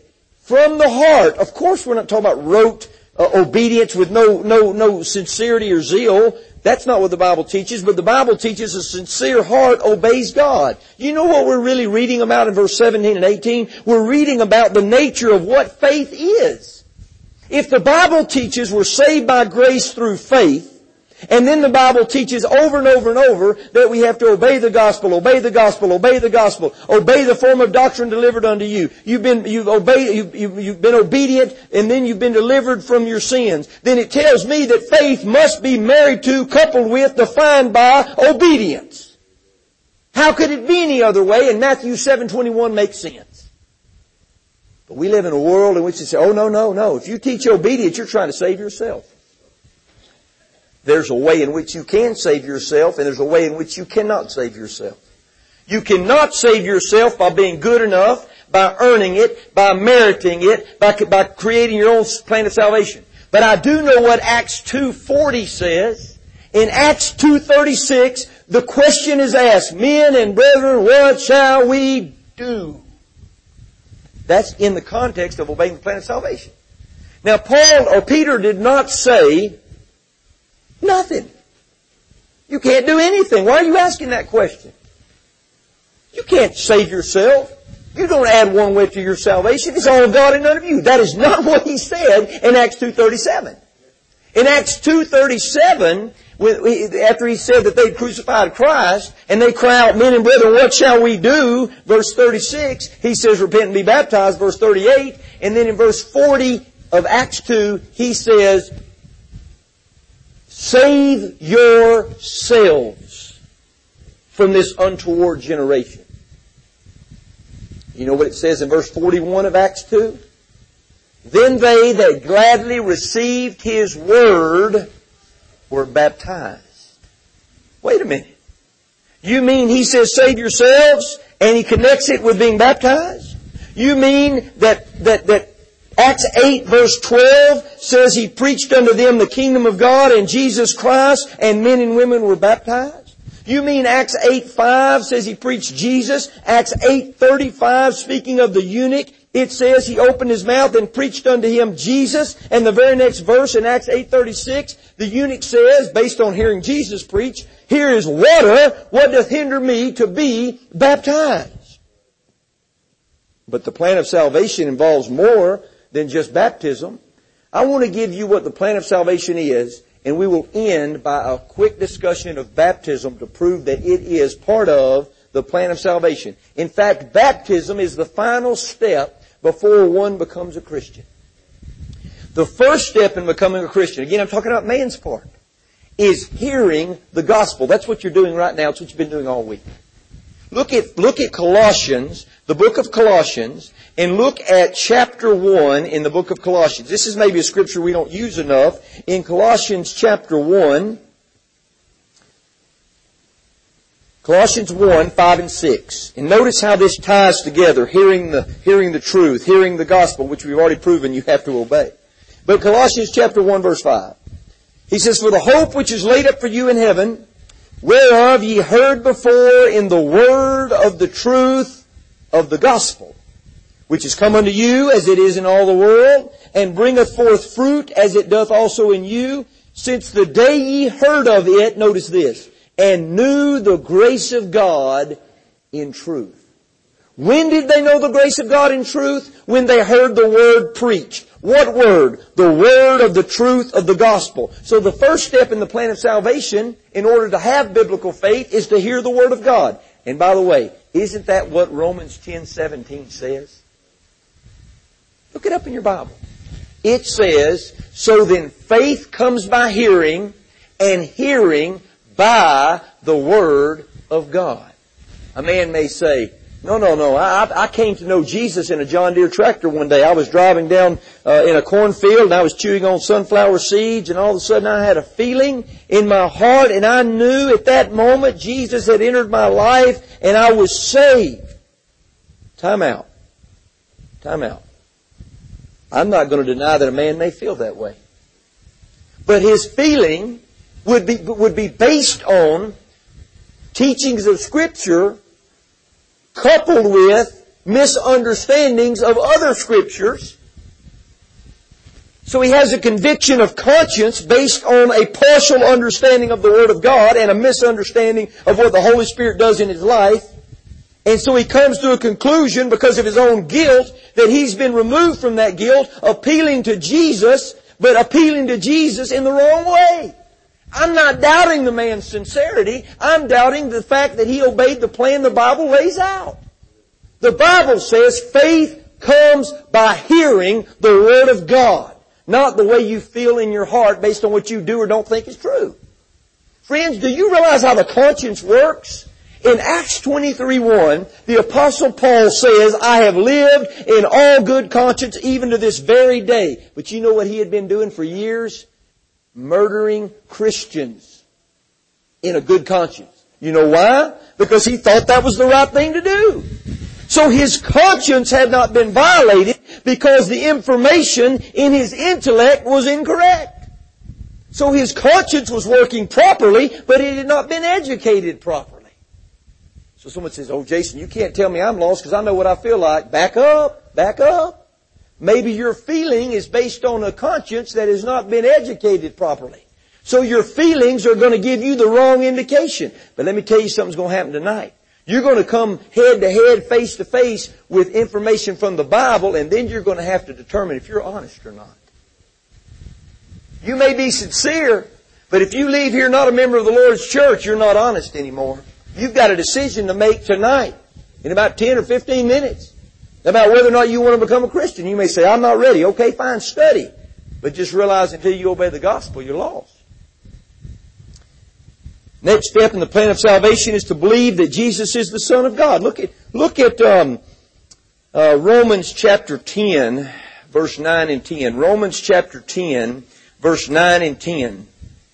from the heart. Of course we're not talking about rote uh, obedience with no, no, no sincerity or zeal. That's not what the Bible teaches, but the Bible teaches a sincere heart obeys God. You know what we're really reading about in verse seventeen and eighteen? We're reading about the nature of what faith is. If the Bible teaches we're saved by grace through faith, and then the Bible teaches over and over and over that we have to obey the gospel, obey the gospel, obey the gospel, obey the form of doctrine delivered unto you. You've been, you've obeyed, you've, you've, you've been obedient, and then you've been delivered from your sins. Then it tells me that faith must be married to, coupled with, defined by obedience. How could it be any other way? And Matthew seven twenty-one makes sense. But we live in a world in which they say, oh no, no, no. If you teach obedience, you're trying to save yourself. There's a way in which you can save yourself, and there's a way in which you cannot save yourself. You cannot save yourself by being good enough, by earning it, by meriting it, by, by creating your own plan of salvation. But I do know what Acts two forty says. In Acts two thirty-six, the question is asked, men and brethren, what shall we do? That's in the context of obeying the plan of salvation. Now Paul or Peter did not say, nothing. You can't do anything. Why are you asking that question? You can't save yourself. You don't add one way to your salvation. It's all of God and none of you. That is not what he said in Acts two thirty-seven. In Acts two thirty-seven, after he said that they'd crucified Christ, and they cry out, men and brethren, what shall we do? Verse thirty-six, he says, repent and be baptized. Verse thirty-eight, and then in verse forty of Acts two, he says, save yourselves from this untoward generation. You know what it says in verse forty-one of Acts two? Then they that gladly received his word were baptized. Wait a minute. You mean he says save yourselves and he connects it with being baptized? You mean that, that, that Acts eight verse twelve says he preached unto them the kingdom of God and Jesus Christ, and men and women were baptized? You mean Acts eight five says he preached Jesus? Acts eight thirty-five, speaking of the eunuch, it says he opened his mouth and preached unto him Jesus. And the very next verse in Acts eight thirty-six, the eunuch says, based on hearing Jesus preach, here is water, what doth hinder me to be baptized? But the plan of salvation involves more than just baptism. I want to give you what the plan of salvation is, and we will end by a quick discussion of baptism to prove that it is part of the plan of salvation. In fact, baptism is the final step before one becomes a Christian. The first step in becoming a Christian, again I'm talking about man's part, is hearing the gospel. That's what you're doing right now. It's what you've been doing all week. Look at, look at Colossians, the book of Colossians, and look at chapter one in the book of Colossians. This is maybe a scripture we don't use enough. In Colossians chapter one, Colossians one, five and six. And notice how this ties together, hearing the, hearing the truth, hearing the gospel, which we've already proven you have to obey. But Colossians chapter one, verse five. He says, for the hope which is laid up for you in heaven, whereof ye heard before in the word of the truth of the gospel, which is come unto you as it is in all the world, and bringeth forth fruit as it doth also in you, since the day ye heard of it, notice this, and knew the grace of God in truth. When did they know the grace of God in truth? When they heard the word preached. What word? The word of the truth of the gospel. So the first step in the plan of salvation, in order to have biblical faith, is to hear the word of God. And by the way, isn't that what Romans ten seventeen says? Look it up in your Bible. It says, so then faith comes by hearing, and hearing by the word of God. A man may say, no, no, no, I, I came to know Jesus in a John Deere tractor one day. I was driving down uh, in a cornfield and I was chewing on sunflower seeds, and all of a sudden I had a feeling in my heart, and I knew at that moment Jesus had entered my life and I was saved. Time out. Time out. I'm not going to deny that a man may feel that way. But his feeling would be, would be based on teachings of Scripture coupled with misunderstandings of other Scriptures So he has a conviction of conscience based on a partial understanding of the Word of God and a misunderstanding of what the Holy Spirit does in his life. And so he comes to a conclusion because of his own guilt that he's been removed from that guilt, appealing to Jesus, but appealing to Jesus in the wrong way. I'm not doubting the man's sincerity. I'm doubting the fact that he obeyed the plan the Bible lays out. The Bible says faith comes by hearing the Word of God, not the way you feel in your heart based on what you do or don't think is true. Friends, do you realize how the conscience works? In Acts twenty-three one, the Apostle Paul says, I have lived in all good conscience even to this very day. But you know what he had been doing for years? Murdering Christians in a good conscience. You know why? Because he thought that was the right thing to do. So his conscience had not been violated because the information in his intellect was incorrect. So his conscience was working properly, but it had not been educated properly. So someone says, oh, Jason, you can't tell me I'm lost because I know what I feel like. Back up, back up. Maybe your feeling is based on a conscience that has not been educated properly. So your feelings are going to give you the wrong indication. But let me tell you something's going to happen tonight. You're going to come head to head, face to face with information from the Bible, and then you're going to have to determine if you're honest or not. You may be sincere, but if you leave here not a member of the Lord's church, you're not honest anymore. You've got a decision to make tonight in about ten or fifteen minutes about whether or not you want to become a Christian. You may say, I'm not ready. Okay, fine, study. But just realize until you obey the gospel, you're lost. Next step in the plan of salvation is to believe that Jesus is the Son of God. Look at, look at um, uh, Romans chapter ten, verse nine and ten. Romans chapter ten, verse nine and ten.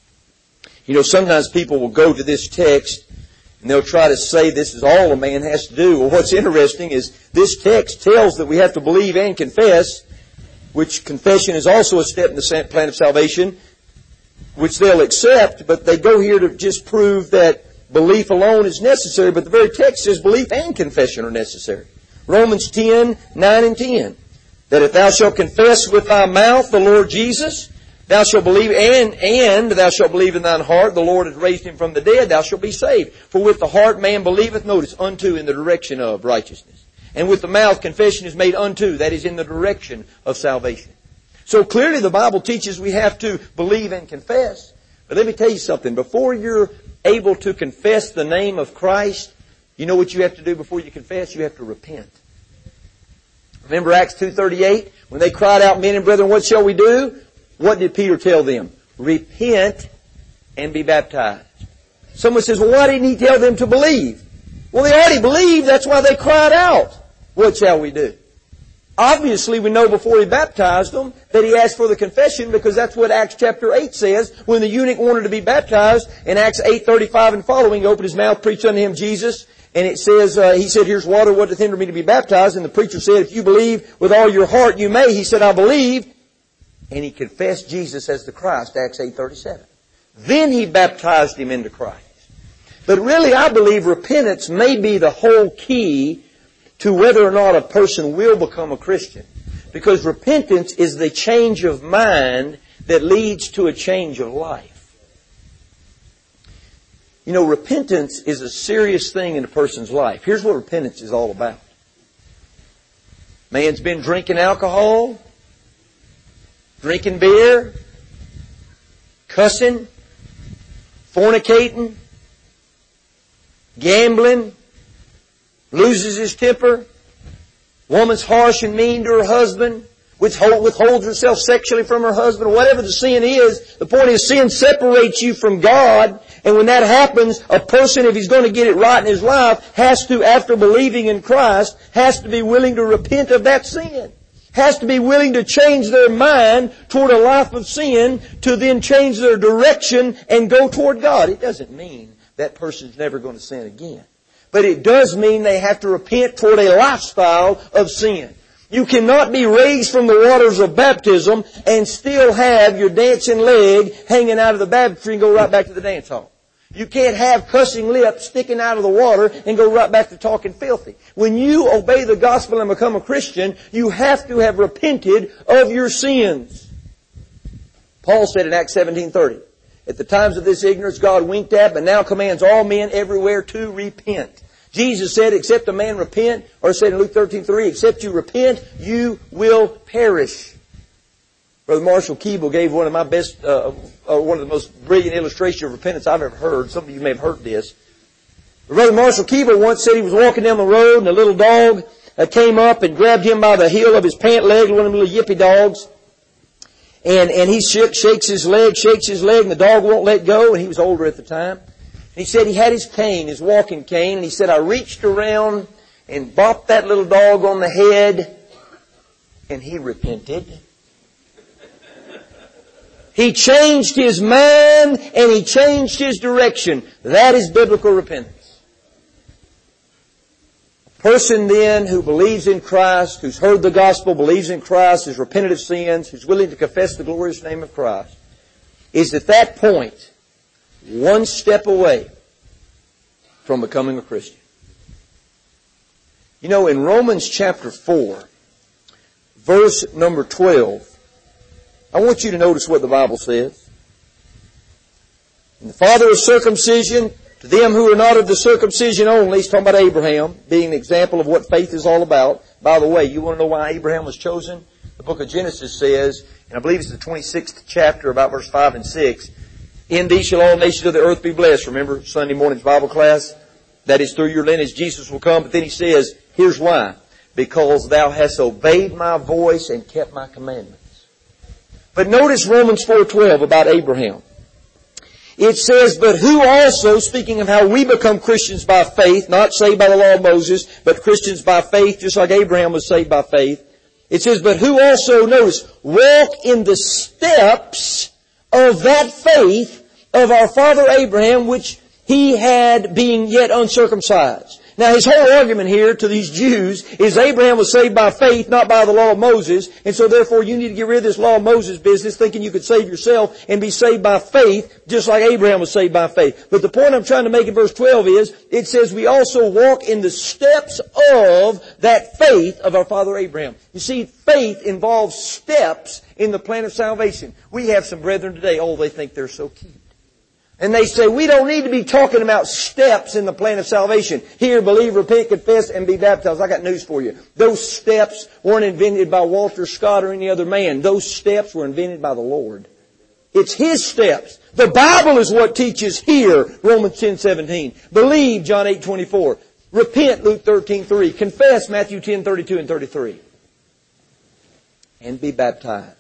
You know, sometimes people will go to this text and they'll try to say this is all a man has to do. Well, what's interesting is this text tells that we have to believe and confess, which confession is also a step in the plan of salvation, which they'll accept, but they go here to just prove that belief alone is necessary, but the very text says belief and confession are necessary. Romans ten, nine and ten. That if thou shalt confess with thy mouth the Lord Jesus, thou shalt believe, and, and thou shalt believe in thine heart, the Lord hath raised him from the dead, thou shalt be saved. For with the heart man believeth, notice, unto in the direction of righteousness. And with the mouth confession is made unto, that is in the direction of salvation. So clearly the Bible teaches we have to believe and confess. But let me tell you something. Before you're able to confess the name of Christ, you know what you have to do before you confess? You have to repent. Remember Acts two thirty-eight? When they cried out, men and brethren, what shall we do? What did Peter tell them? Repent and be baptized. Someone says, well, why didn't he tell them to believe? Well, they already believed. That's why they cried out. What shall we do? Obviously, we know before he baptized them that he asked for the confession, because that's what Acts chapter eight says. When the eunuch wanted to be baptized, in Acts eight thirty-five and following, he opened his mouth, preached unto him Jesus, and it says, uh, he said, here's water, what doth hinder me to be baptized? And the preacher said, if you believe with all your heart, you may. He said, I believe. And he confessed Jesus as the Christ, Acts eight thirty-seven. Then he baptized him into Christ. But really, I believe repentance may be the whole key to whether or not a person will become a Christian. Because repentance is the change of mind that leads to a change of life. You know, repentance is a serious thing in a person's life. Here's what repentance is all about. Man's been drinking alcohol, drinking beer, cussing, fornicating, gambling, loses his temper, woman's harsh and mean to her husband, withholds herself sexually from her husband, whatever the sin is. The point is, sin separates you from God, and when that happens, a person, if he's going to get it right in his life, has to, after believing in Christ, has to be willing to repent of that sin. Has to be willing to change their mind toward a life of sin to then change their direction and go toward God. It doesn't mean that person's never going to sin again. But it does mean they have to repent toward a lifestyle of sin. You cannot be raised from the waters of baptism and still have your dancing leg hanging out of the baptistry and go right back to the dance hall. You can't have cussing lips sticking out of the water and go right back to talking filthy. When you obey the gospel and become a Christian, you have to have repented of your sins. Paul said in Acts seventeen thirty, at the times of this ignorance God winked at, but now commands all men everywhere to repent. Jesus said, except a man repent, or said in Luke thirteen three, except you repent, you will perish. Brother Marshall Keeble gave one of my best, uh, uh, one of the most brilliant illustrations of repentance I've ever heard. Some of you may have heard this. Brother Marshall Keeble once said he was walking down the road and a little dog uh, came up and grabbed him by the heel of his pant leg, one of them little yippy dogs. And, and he shook, shakes his leg, shakes his leg, and the dog won't let go, and he was older at the time. He said he had his cane, his walking cane, and he said, I reached around and bopped that little dog on the head, and he repented. He changed his mind, and he changed his direction. That is biblical repentance. A person then who believes in Christ, who's heard the gospel, believes in Christ, has repented of sins, who's willing to confess the glorious name of Christ, is at that point one step away from becoming a Christian. You know, in Romans chapter four, verse number twelve, I want you to notice what the Bible says. And the father of circumcision, to them who are not of the circumcision only, he's talking about Abraham, being an example of what faith is all about. By the way, you want to know why Abraham was chosen? The book of Genesis says, and I believe it's the twenty-sixth chapter, about verse five and six, in thee shall all nations of the earth be blessed. Remember Sunday morning's Bible class? That is through your lineage Jesus will come. But then he says, here's why. Because thou hast obeyed my voice and kept my commandments. But notice Romans four twelve about Abraham. It says, but who also, speaking of how we become Christians by faith, not saved by the law of Moses, but Christians by faith, just like Abraham was saved by faith. It says, but who also, notice, walk in the steps of that faith of our father Abraham, which he had being yet uncircumcised. Now his whole argument here to these Jews is Abraham was saved by faith, not by the law of Moses, and so therefore you need to get rid of this law of Moses business, thinking you could save yourself and be saved by faith, just like Abraham was saved by faith. But the point I'm trying to make in verse twelve is, it says we also walk in the steps of that faith of our father Abraham. You see, faith involves steps in the plan of salvation. We have some brethren today, oh, they think they're so cute. And they say, we don't need to be talking about steps in the plan of salvation. Hear, believe, repent, confess, and be baptized. I got news for you. Those steps weren't invented by Walter Scott or any other man. Those steps were invented by the Lord. It's His steps. The Bible is what teaches here, Romans ten seventeen. Believe, John eight twenty-four. Repent, Luke thirteen three. Confess, Matthew ten thirty-two and thirty-three. And be baptized.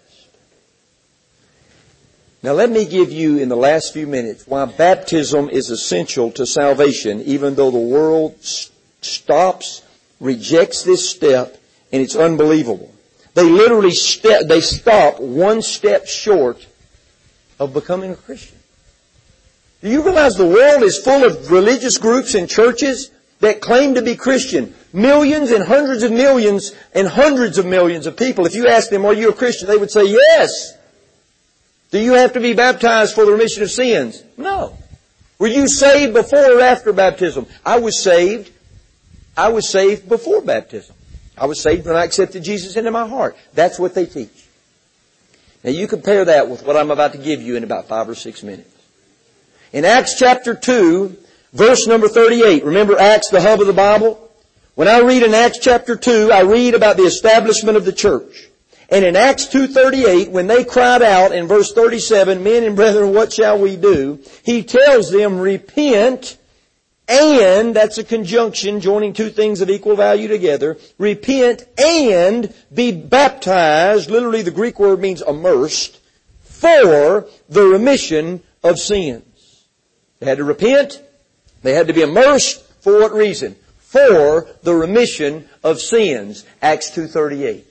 Now let me give you in the last few minutes why baptism is essential to salvation, even though the world stops, rejects this step, and it's unbelievable. They literally step, they stop one step short of becoming a Christian. Do you realize the world is full of religious groups and churches that claim to be Christian? Millions and hundreds of millions and hundreds of millions of people. If you ask them, are you a Christian? They would say, yes. Do you have to be baptized for the remission of sins? No. Were you saved before or after baptism? I was saved. I was saved before baptism. I was saved when I accepted Jesus into my heart. That's what they teach. Now you compare that with what I'm about to give you in about five or six minutes. In Acts chapter two, verse number thirty-eight. Remember Acts, the hub of the Bible? When I read in Acts chapter two, I read about the establishment of the church. And in Acts two thirty-eight, when they cried out in verse thirty-seven, men and brethren, what shall we do? He tells them, repent and, that's a conjunction joining two things of equal value together, repent and be baptized, literally the Greek word means immersed, for the remission of sins. They had to repent. They had to be immersed. For what reason? For the remission of sins. Acts two thirty-eight.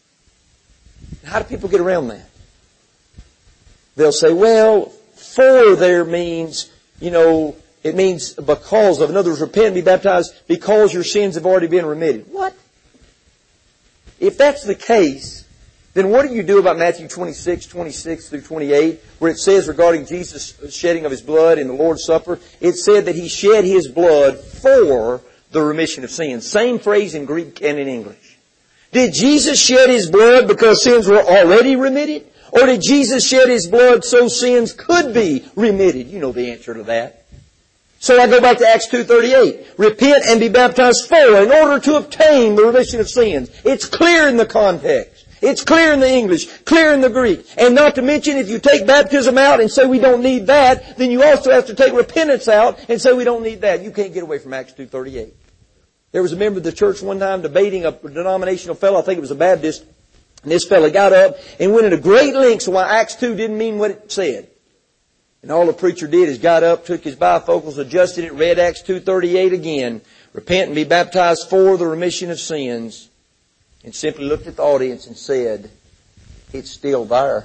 How do people get around that? They'll say, well, for there means, you know, it means because of. In other words, repent and be baptized because your sins have already been remitted. What? If that's the case, then what do you do about Matthew twenty-six, twenty-six through twenty-eight, where it says regarding Jesus' shedding of His blood in the Lord's Supper, it said that He shed His blood for the remission of sins. Same phrase in Greek and in English. Did Jesus shed His blood because sins were already remitted? Or did Jesus shed His blood so sins could be remitted? You know the answer to that. So I go back to Acts two thirty-eight. Repent and be baptized for, in order to obtain the remission of sins. It's clear in the context. It's clear in the English, clear in the Greek. And not to mention, if you take baptism out and say we don't need that, then you also have to take repentance out and say we don't need that. You can't get away from Acts two thirty-eight. There was a member of the church one time debating a denominational fellow, I think it was a Baptist, and this fellow got up and went into great lengths why Acts two didn't mean what it said. And all the preacher did is got up, took his bifocals, adjusted it, read Acts two thirty-eight again. Repent and be baptized for the remission of sins. And simply looked at the audience and said, it's still there.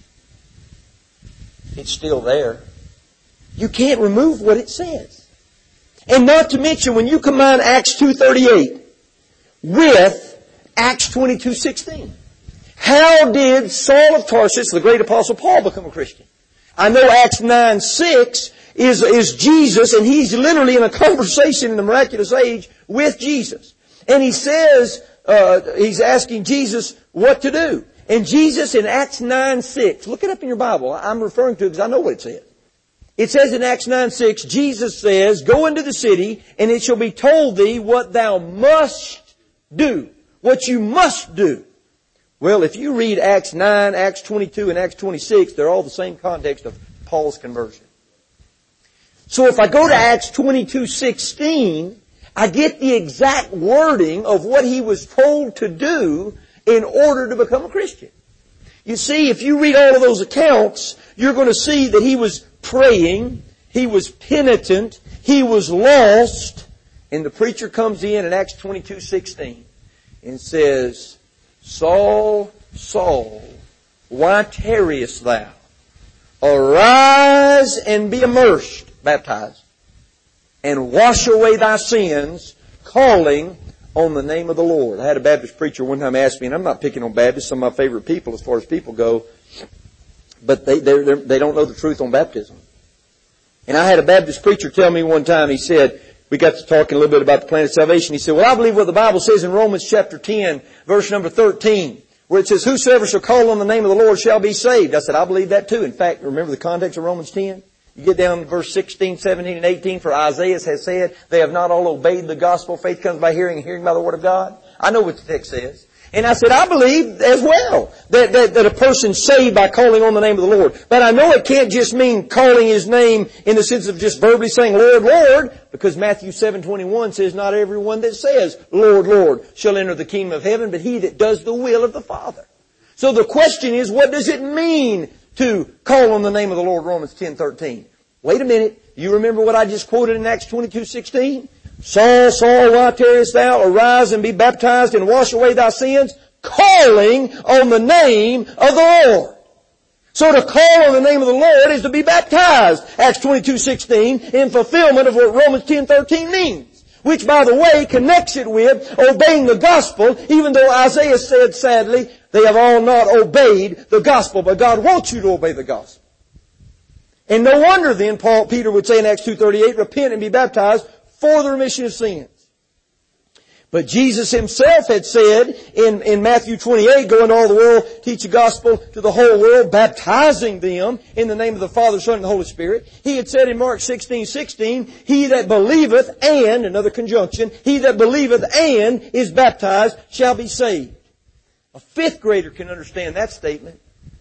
It's still there. You can't remove what it says. And not to mention, when you combine Acts two thirty-eight with Acts twenty-two sixteen, how did Saul of Tarsus, the great apostle Paul, become a Christian? I know Acts nine six is, is Jesus, and he's literally in a conversation in the miraculous age with Jesus. And he says, uh, he's asking Jesus what to do. And Jesus in Acts nine six, look it up in your Bible. I'm referring to it because I know what it says. It says in Acts nine six, Jesus says, go into the city, and it shall be told thee what thou must do. What you must do. Well, if you read Acts nine, Acts twenty-two, and Acts twenty-six, they're all the same context of Paul's conversion. So if I go to Acts twenty-two sixteen, I get the exact wording of what he was told to do in order to become a Christian. You see, if you read all of those accounts, you're going to see that he was praying, he was penitent, he was lost, and the preacher comes in in Acts twenty-two sixteen and says, Saul, Saul, why tarriest thou? Arise and be immersed, baptized, and wash away thy sins, calling on the name of the Lord. I had a Baptist preacher one time ask me, and I'm not picking on Baptists, some of my favorite people as far as people go, but they they're, they're, they don't know the truth on baptism. And I had a Baptist preacher tell me one time, he said, we got to talking a little bit about the plan of salvation. He said, well, I believe what the Bible says in Romans chapter ten, verse number thirteen, where it says, whosoever shall call on the name of the Lord shall be saved. I said, I believe that too. In fact, remember the context of Romans ten? You get down to verse sixteen, seventeen, and eighteen, for Isaiah has said, they have not all obeyed the gospel. Faith comes by hearing, and hearing by the word of God. I know what the text says. And I said, I believe as well that, that, that a person's saved by calling on the name of the Lord. But I know it can't just mean calling His name in the sense of just verbally saying, Lord, Lord, because Matthew seven twenty-one says, not everyone that says, Lord, Lord, shall enter the kingdom of heaven, but he that does the will of the Father. So the question is, what does it mean to call on the name of the Lord, Romans ten thirteen? Wait a minute. You remember what I just quoted in Acts twenty-two sixteen? Saul, Saul, why tarriest thou? Arise and be baptized and wash away thy sins, calling on the name of the Lord. So to call on the name of the Lord is to be baptized, Acts twenty-two sixteen, in fulfillment of what Romans ten thirteen means. Which, by the way, connects it with obeying the gospel, even though Isaiah said, sadly, they have all not obeyed the gospel. But God wants you to obey the gospel. And no wonder then, Paul, Peter would say in Acts two thirty-eight, repent and be baptized for the remission of sins. But Jesus Himself had said in, in Matthew twenty-eight, go into all the world, teach the gospel to the whole world, baptizing them in the name of the Father, Son, and the Holy Spirit. He had said in Mark sixteen sixteen, he that believeth and, another conjunction, he that believeth and is baptized shall be saved. A fifth grader can understand that statement.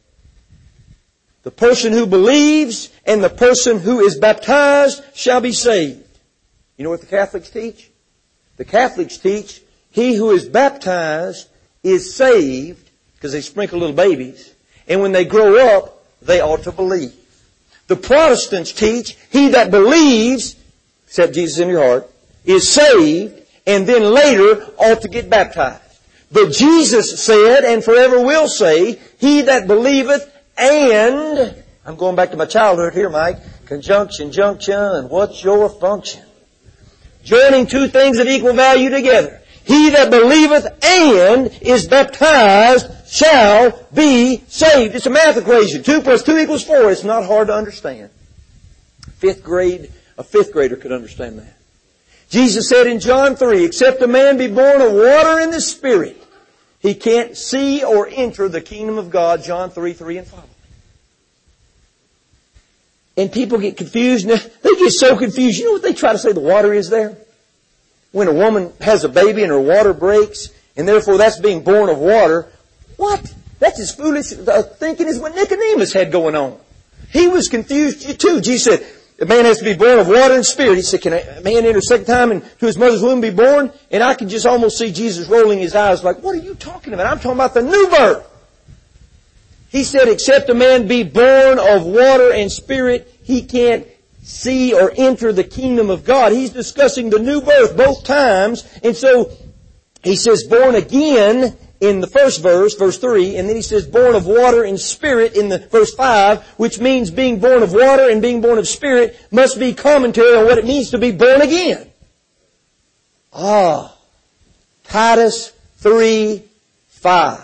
The person who believes and the person who is baptized shall be saved. You know what the Catholics teach? The Catholics teach he who is baptized is saved because they sprinkle little babies. And when they grow up, they ought to believe. The Protestants teach he that believes, accept Jesus in your heart, is saved and then later ought to get baptized. But Jesus said, and forever will say, he that believeth and, I'm going back to my childhood here, Mike, conjunction, junction, and what's your function? Joining two things of equal value together. He that believeth and is baptized shall be saved. It's a math equation. Two plus two equals four. It's not hard to understand. Fifth grade, a fifth grader could understand that. Jesus said in John three, except a man be born of water and the Spirit, he can't see or enter the kingdom of God, John three, three and following. And people get confused. They get so confused. You know what they try to say the water is there? When a woman has a baby and her water breaks, and therefore that's being born of water. What? That's as foolish uh, thinking as what Nicodemus had going on. He was confused too. Jesus said, a man has to be born of water and spirit. He said, can a man enter a second time into his mother's womb be born? And I can just almost see Jesus rolling his eyes like, what are you talking about? I'm talking about the new birth. He said, except a man be born of water and spirit, he can't see or enter the kingdom of God. He's discussing the new birth both times. And so he says born again in the first verse, verse three, and then he says born of water and spirit in the verse five, which means being born of water and being born of spirit must be commentary on what it means to be born again. Ah, Titus three, five.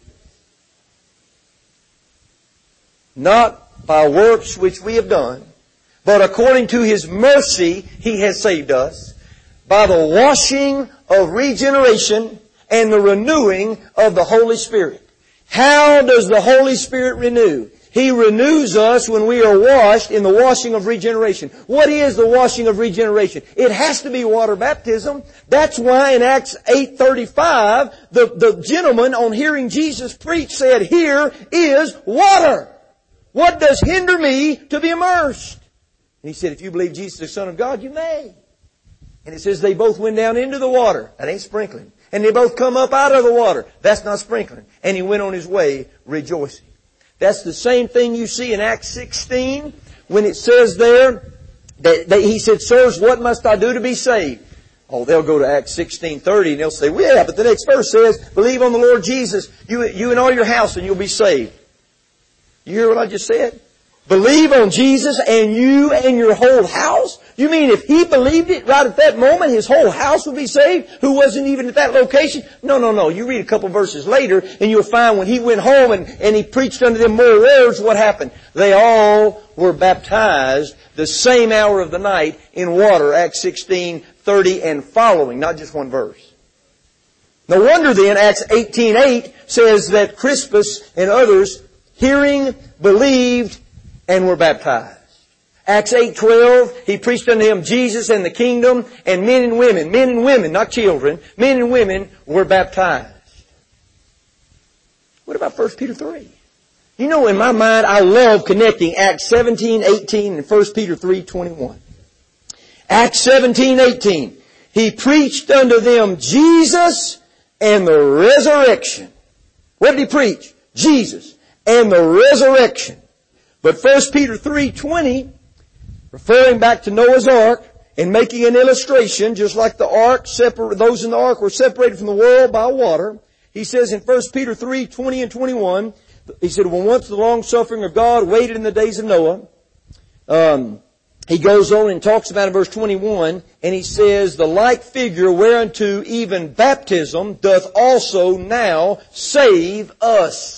Not by works which we have done, but according to His mercy He has saved us, by the washing of regeneration and the renewing of the Holy Spirit. How does the Holy Spirit renew? He renews us when we are washed in the washing of regeneration. What is the washing of regeneration? It has to be water baptism. That's why in Acts eight thirty-five, the, the gentleman on hearing Jesus preach said, here is water. What does hinder me to be immersed? And he said, if you believe Jesus is the Son of God, you may. And it says they both went down into the water. That ain't sprinkling. And they both come up out of the water. That's not sprinkling. And he went on his way rejoicing. That's the same thing you see in Acts sixteen when it says there that, that he said, sirs, what must I do to be saved? Oh, they'll go to Acts sixteen thirty and they'll say, well, yeah, but the next verse says, believe on the Lord Jesus, you, you and all your house, and you'll be saved. You hear what I just said? Believe on Jesus and you and your whole house? You mean if he believed it right at that moment, his whole house would be saved, who wasn't even at that location? No, no, no. You read a couple verses later and you'll find when he went home and, and he preached unto them more words, what happened? They all were baptized the same hour of the night in water, Acts sixteen thirty and following, not just one verse. No wonder then Acts eighteen eight says that Crispus and others hearing, believed, and were baptized. Acts eight twelve, he preached unto him Jesus and the kingdom, and men and women, men and women, not children, men and women were baptized. What about First Peter three? You know, in my mind, I love connecting Acts seventeen eighteen and First Peter three twenty-one. Acts seventeen eighteen, he preached unto them Jesus and the resurrection. What did he preach? Jesus and the resurrection. But First Peter three twenty, referring back to Noah's ark and making an illustration, just like the ark, separ- those in the ark were separated from the world by water. He says in First Peter three twenty and twenty-one, he said, when once the long suffering of God waited in the days of Noah, um, he goes on and talks about in verse twenty-one, and he says, the like figure whereunto even baptism doth also now save us.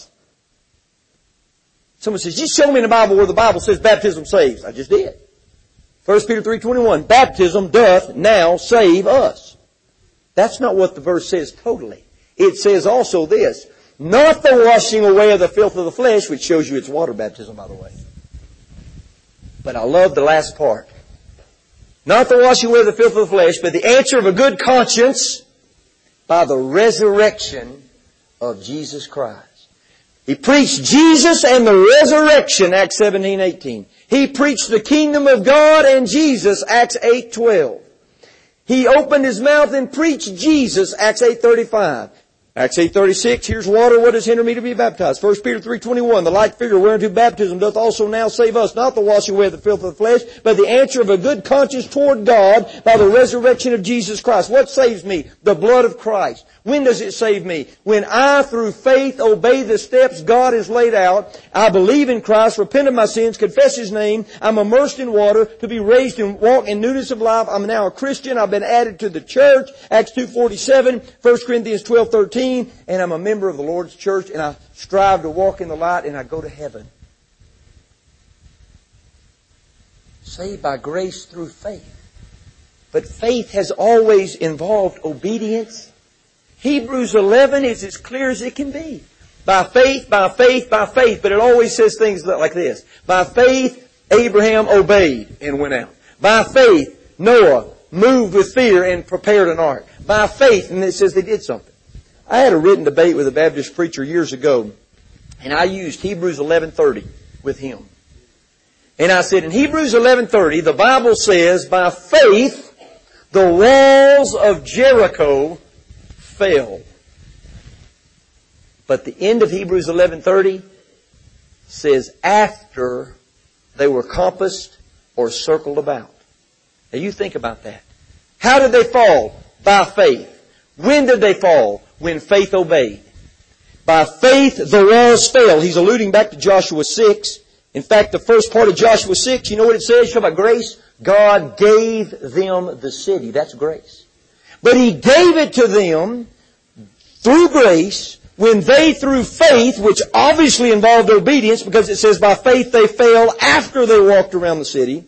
Someone says, just show me in the Bible where the Bible says baptism saves. I just did. First Peter three twenty-one, baptism doth now save us. That's not what the verse says totally. It says also this, not the washing away of the filth of the flesh, which shows you it's water baptism, by the way. But I love the last part. Not the washing away of the filth of the flesh, but the answer of a good conscience by the resurrection of Jesus Christ. He preached Jesus and the resurrection, Acts seventeen eighteen. He preached the kingdom of God and Jesus, Acts eight twelve. He opened his mouth and preached Jesus, Acts eight thirty-five. Acts eight thirty-six, here's water, what does hinder me to be baptized? First Peter three twenty-one, the like figure whereunto baptism doth also now save us, not the washing away of the filth of the flesh, but the answer of a good conscience toward God by the resurrection of Jesus Christ. What saves me? The blood of Christ. When does it save me? When I, through faith, obey the steps God has laid out, I believe in Christ, repent of my sins, confess His name, I'm immersed in water to be raised and walk in newness of life. I'm now a Christian. I've been added to the church, Acts two forty-seven, First Corinthians twelve thirteen, and I'm a member of the Lord's church, and I strive to walk in the light, and I go to heaven. Saved by grace through faith. But faith has always involved obedience. Hebrews eleven is as clear as it can be. By faith, by faith, by faith. But it always says things like this. By faith, Abraham obeyed and went out. By faith, Noah moved with fear and prepared an ark. By faith, and it says they did something. I had a written debate with a Baptist preacher years ago, and I used Hebrews eleven thirty with him. And I said, in Hebrews eleven thirty, the Bible says, by faith, the walls of Jericho fell. But the end of Hebrews eleven thirty says, after they were compassed or circled about. Now you think about that. How did they fall? By faith. When did they fall? When faith obeyed. By faith the walls fell. He's alluding back to Joshua six. In fact, the first part of Joshua six, you know what it says? You know about grace? God gave them the city. That's grace. But He gave it to them through grace when they, through faith, which obviously involved obedience, because it says by faith they fell after they walked around the city.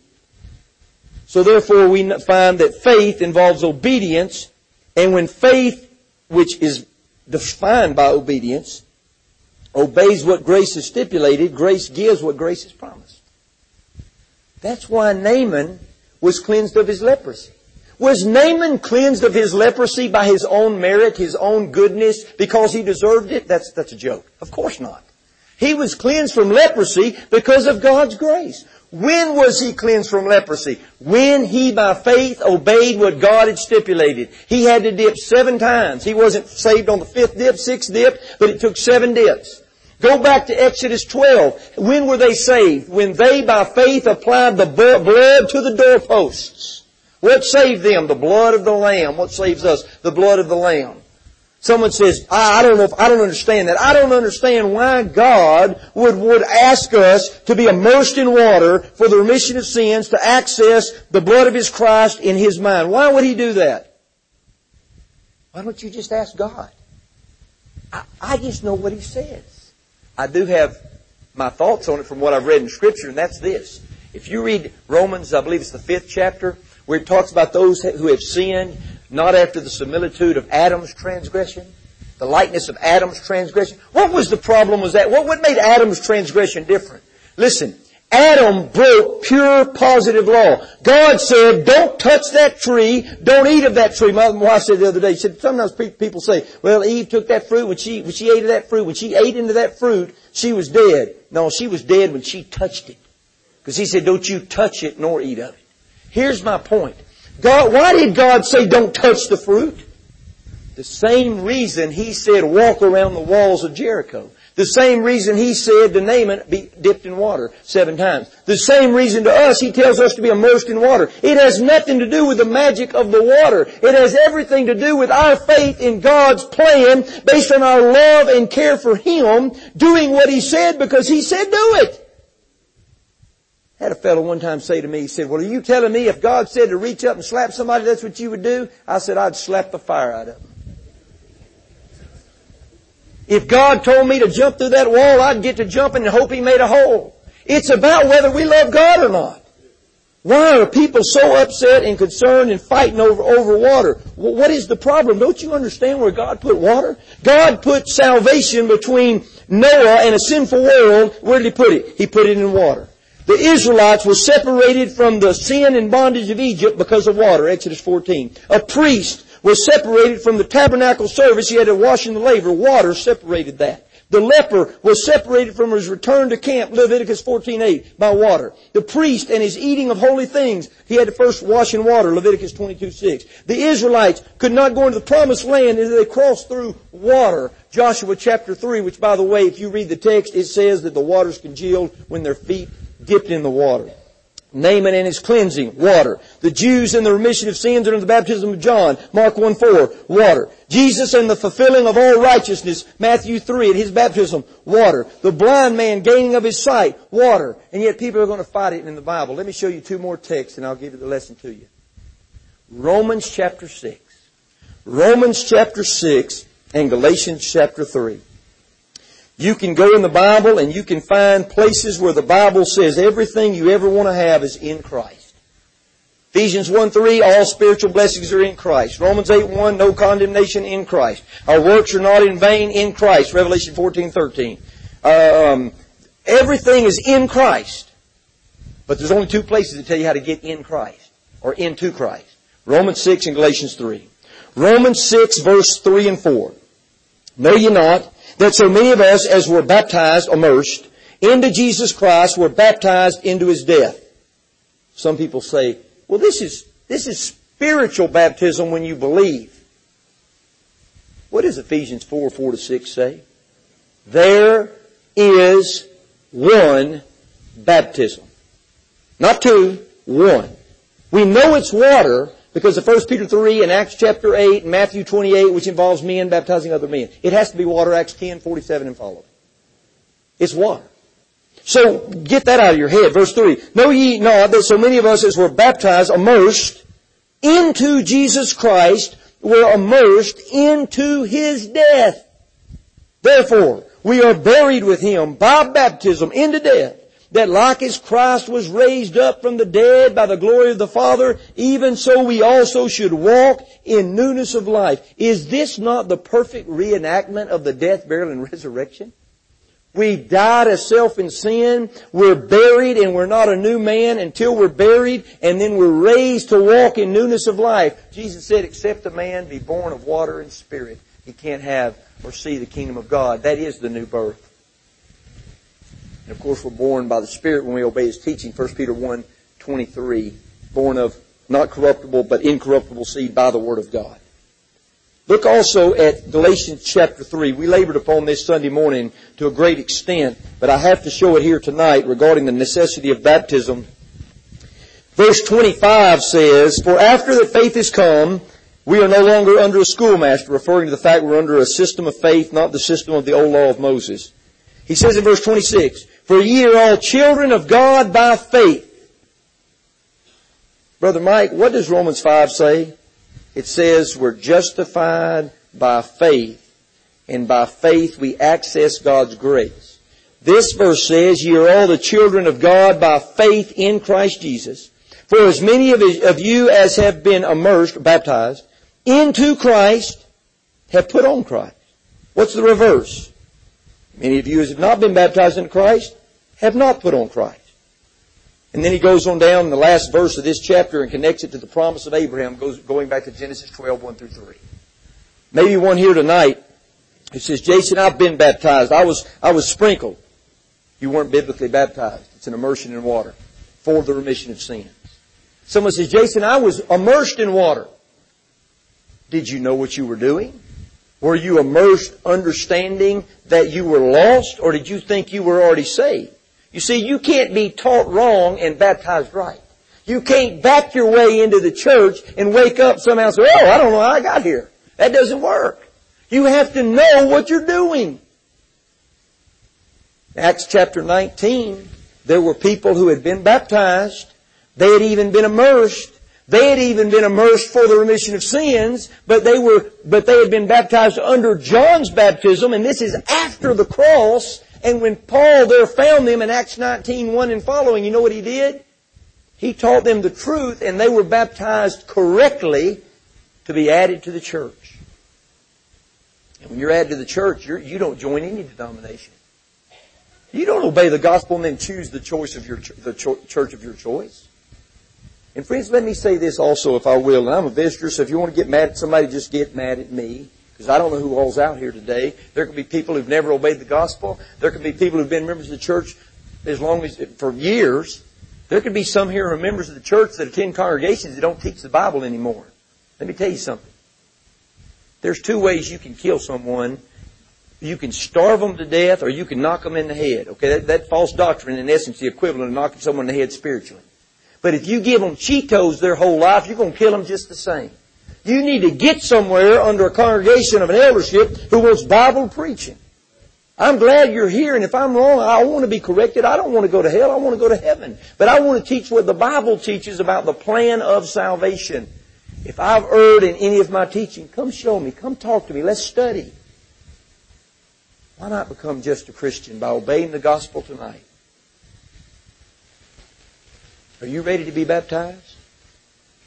So therefore we find that faith involves obedience, and when faith, which is defined by obedience, obeys what grace has stipulated, grace gives what grace has promised. That's why Naaman was cleansed of his leprosy. Was Naaman cleansed of his leprosy by his own merit, his own goodness, because he deserved it? That's, that's a joke. Of course not. He was cleansed from leprosy because of God's grace. When was he cleansed from leprosy? When he by faith obeyed what God had stipulated. He had to dip seven times. He wasn't saved on the fifth dip, sixth dip, but it took seven dips. Go back to Exodus twelve. When were they saved? When they by faith applied the blood to the doorposts. What saved them? The blood of the Lamb. What saves us? The blood of the Lamb. Someone says, I, I don't know if, I don't understand that. I don't understand why God would, would ask us to be immersed in water for the remission of sins, to access the blood of His Christ in His mind. Why would He do that? Why don't you just ask God? I, I just know what He says. I do have my thoughts on it from what I've read in Scripture, and that's this. If you read Romans, I believe it's the fifth chapter, where it talks about those who have sinned, not after the similitude of Adam's transgression, the likeness of Adam's transgression. What was the problem with that? What, what made Adam's transgression different? Listen, Adam broke pure positive law. God said, don't touch that tree, don't eat of that tree. My wife said the other day, she said, sometimes people say, well, Eve took that fruit, when she, when she ate of that fruit, when she ate into that fruit, she was dead. No, she was dead when she touched it. Because He said, don't you touch it nor eat of it. Here's my point. God, why did God say don't touch the fruit? The same reason He said walk around the walls of Jericho. The same reason He said to Naaman be dipped in water seven times. The same reason to us He tells us to be immersed in water. It has nothing to do with the magic of the water. It has everything to do with our faith in God's plan based on our love and care for Him, doing what He said because He said do it. I had a fellow one time say to me, he said, well, are you telling me if God said to reach up and slap somebody, that's what you would do? I said, I'd slap the fire out of them. If God told me to jump through that wall, I'd get to jumping and hope He made a hole. It's about whether we love God or not. Why are people so upset and concerned and fighting over, over water? Well, what is the problem? Don't you understand where God put water? God put salvation between Noah and a sinful world. Where did He put it? He put it in water. The Israelites were separated from the sin and bondage of Egypt because of water, Exodus fourteen. A priest was separated from the tabernacle service. He had to wash in the laver. Water separated that. The leper was separated from his return to camp, Leviticus fourteen eight, by water. The priest and his eating of holy things, he had to first wash in water, Leviticus twenty-two six. The Israelites could not go into the promised land until they crossed through water, Joshua chapter three, which, by the way, if you read the text, it says that the waters congealed when their feet dipped in the water. Naaman and his cleansing, water. The Jews and the remission of sins under the baptism of John, Mark one four, water. Jesus and the fulfilling of all righteousness, Matthew three, at His baptism, water. The blind man gaining of his sight, water. And yet people are going to fight it in the Bible. Let me show you two more texts and I'll give the lesson to you. Romans chapter six. Romans chapter six and Galatians chapter three. You can go in the Bible and you can find places where the Bible says everything you ever want to have is in Christ. Ephesians one three, all spiritual blessings are in Christ. Romans eight one, no condemnation in Christ. Our works are not in vain in Christ. Revelation fourteen thirteen. Um, everything is in Christ. But there's only two places that tell you how to get in Christ, or into Christ. Romans six and Galatians three. Romans six, verse three and four. Know ye not that so many of us as were baptized, immersed, into Jesus Christ, were baptized into His death? Some people say, well, this is, this is spiritual baptism when you believe. What does Ephesians four, four to six say? There is one baptism. Not two, one. We know it's water because of First Peter three and Acts chapter eight and Matthew twenty-eight, which involves men baptizing other men. It has to be water, Acts ten, forty-seven and following. It's water. So, get that out of your head. Verse three. Know ye not that so many of us as were baptized, immersed into Jesus Christ, were immersed into His death. Therefore, we are buried with Him by baptism into death, that like as Christ was raised up from the dead by the glory of the Father, even so we also should walk in newness of life. Is this not the perfect reenactment of the death, burial, and resurrection? We died as self in sin. We're buried and we're not a new man until we're buried, and then we're raised to walk in newness of life. Jesus said, except a man be born of water and spirit, he can't have or see the kingdom of God. That is the new birth. And of course we're born by the Spirit when we obey His teaching. First Peter one twenty-three. Born of not corruptible but incorruptible seed by the Word of God. Look also at Galatians chapter three. We labored upon this Sunday morning to a great extent, but I have to show it here tonight regarding the necessity of baptism. Verse twenty-five says, for after that faith is come, we are no longer under a schoolmaster, referring to the fact we're under a system of faith, not the system of the old law of Moses. He says in verse twenty-six, for ye are all children of God by faith. Brother Mike, what does Romans five say? It says we're justified by faith, and by faith we access God's grace. This verse says, ye are all the children of God by faith in Christ Jesus. For as many of you as have been immersed, baptized, into Christ, have put on Christ. What's the reverse? Many of you as have not been baptized into Christ, have not put on Christ. And then he goes on down in the last verse of this chapter and connects it to the promise of Abraham, goes going back to Genesis twelve, one through three. Maybe one here tonight who says, Jason, I've been baptized. I was, I was sprinkled. You weren't biblically baptized. It's an immersion in water for the remission of sins. Someone says, Jason, I was immersed in water. Did you know what you were doing? Were you immersed understanding that you were lost, or did you think you were already saved? You see, you can't be taught wrong and baptized right. You can't back your way into the church and wake up somehow and say, oh, I don't know how I got here. That doesn't work. You have to know what you're doing. Acts chapter nineteen, there were people who had been baptized. They had even been immersed. They had even been immersed for the remission of sins, but they were, but they had been baptized under John's baptism, and this is after the cross. And when Paul there found them in Acts nineteen, one and following, you know what he did? He taught them the truth, and they were baptized correctly to be added to the church. And when you're added to the church, you're, you don't join any denomination. You don't obey the gospel and then choose the choice of your the church of your choice. And friends, let me say this also, if I will. And I'm a visitor, so if you want to get mad at somebody, just get mad at me. Because I don't know who all's out here today. There could be people who've never obeyed the gospel. There could be people who've been members of the church as long as, for years. There could be some here who are members of the church that attend congregations that don't teach the Bible anymore. Let me tell you something. There's two ways you can kill someone. You can starve them to death, or you can knock them in the head. Okay, that, that false doctrine, in essence, the equivalent of knocking someone in the head spiritually. But if you give them Cheetos their whole life, you're going to kill them just the same. You need to get somewhere under a congregation of an eldership who wants Bible preaching. I'm glad you're here, and if I'm wrong, I want to be corrected. I don't want to go to hell. I want to go to heaven. But I want to teach what the Bible teaches about the plan of salvation. If I've erred in any of my teaching, come show me. Come talk to me. Let's study. Why not become just a Christian by obeying the gospel tonight? Are you ready to be baptized?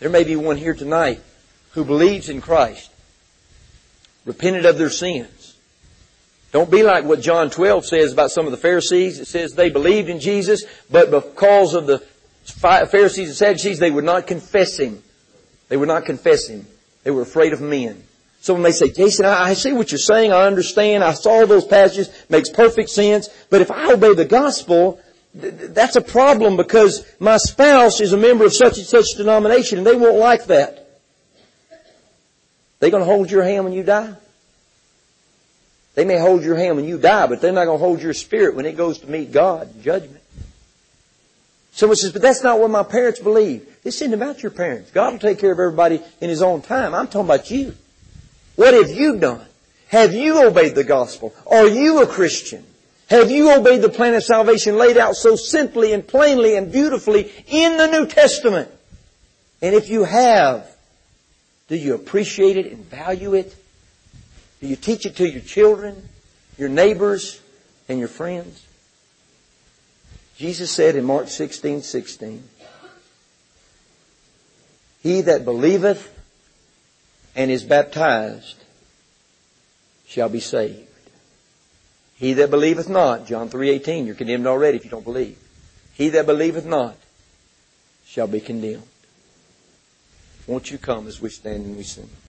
There may be one here tonight who believes in Christ, repented of their sins. Don't be like what John twelve says about some of the Pharisees. It says they believed in Jesus, but because of the Pharisees and Sadducees, they would not confess Him. They would not confess Him. They were afraid of men. Someone may say, Jason, I see what you're saying. I understand. I saw those passages. Makes perfect sense. But if I obey the gospel, th- that's a problem because my spouse is a member of such and such denomination and they won't like that. They going to hold your hand when you die? They may hold your hand when you die, but they're not going to hold your spirit when it goes to meet God in judgment. Someone says, but that's not what my parents believe. This isn't about your parents. God will take care of everybody in His own time. I'm talking about you. What have you done? Have you obeyed the gospel? Are you a Christian? Have you obeyed the plan of salvation laid out so simply and plainly and beautifully in the New Testament? And if you have, do you appreciate it and value it? Do you teach it to your children, your neighbors, and your friends? Jesus said in Mark sixteen sixteen, He that believeth and is baptized shall be saved. He that believeth not, John three eighteen, you're condemned already if you don't believe. He that believeth not shall be condemned. Won't you come as we stand and we sing?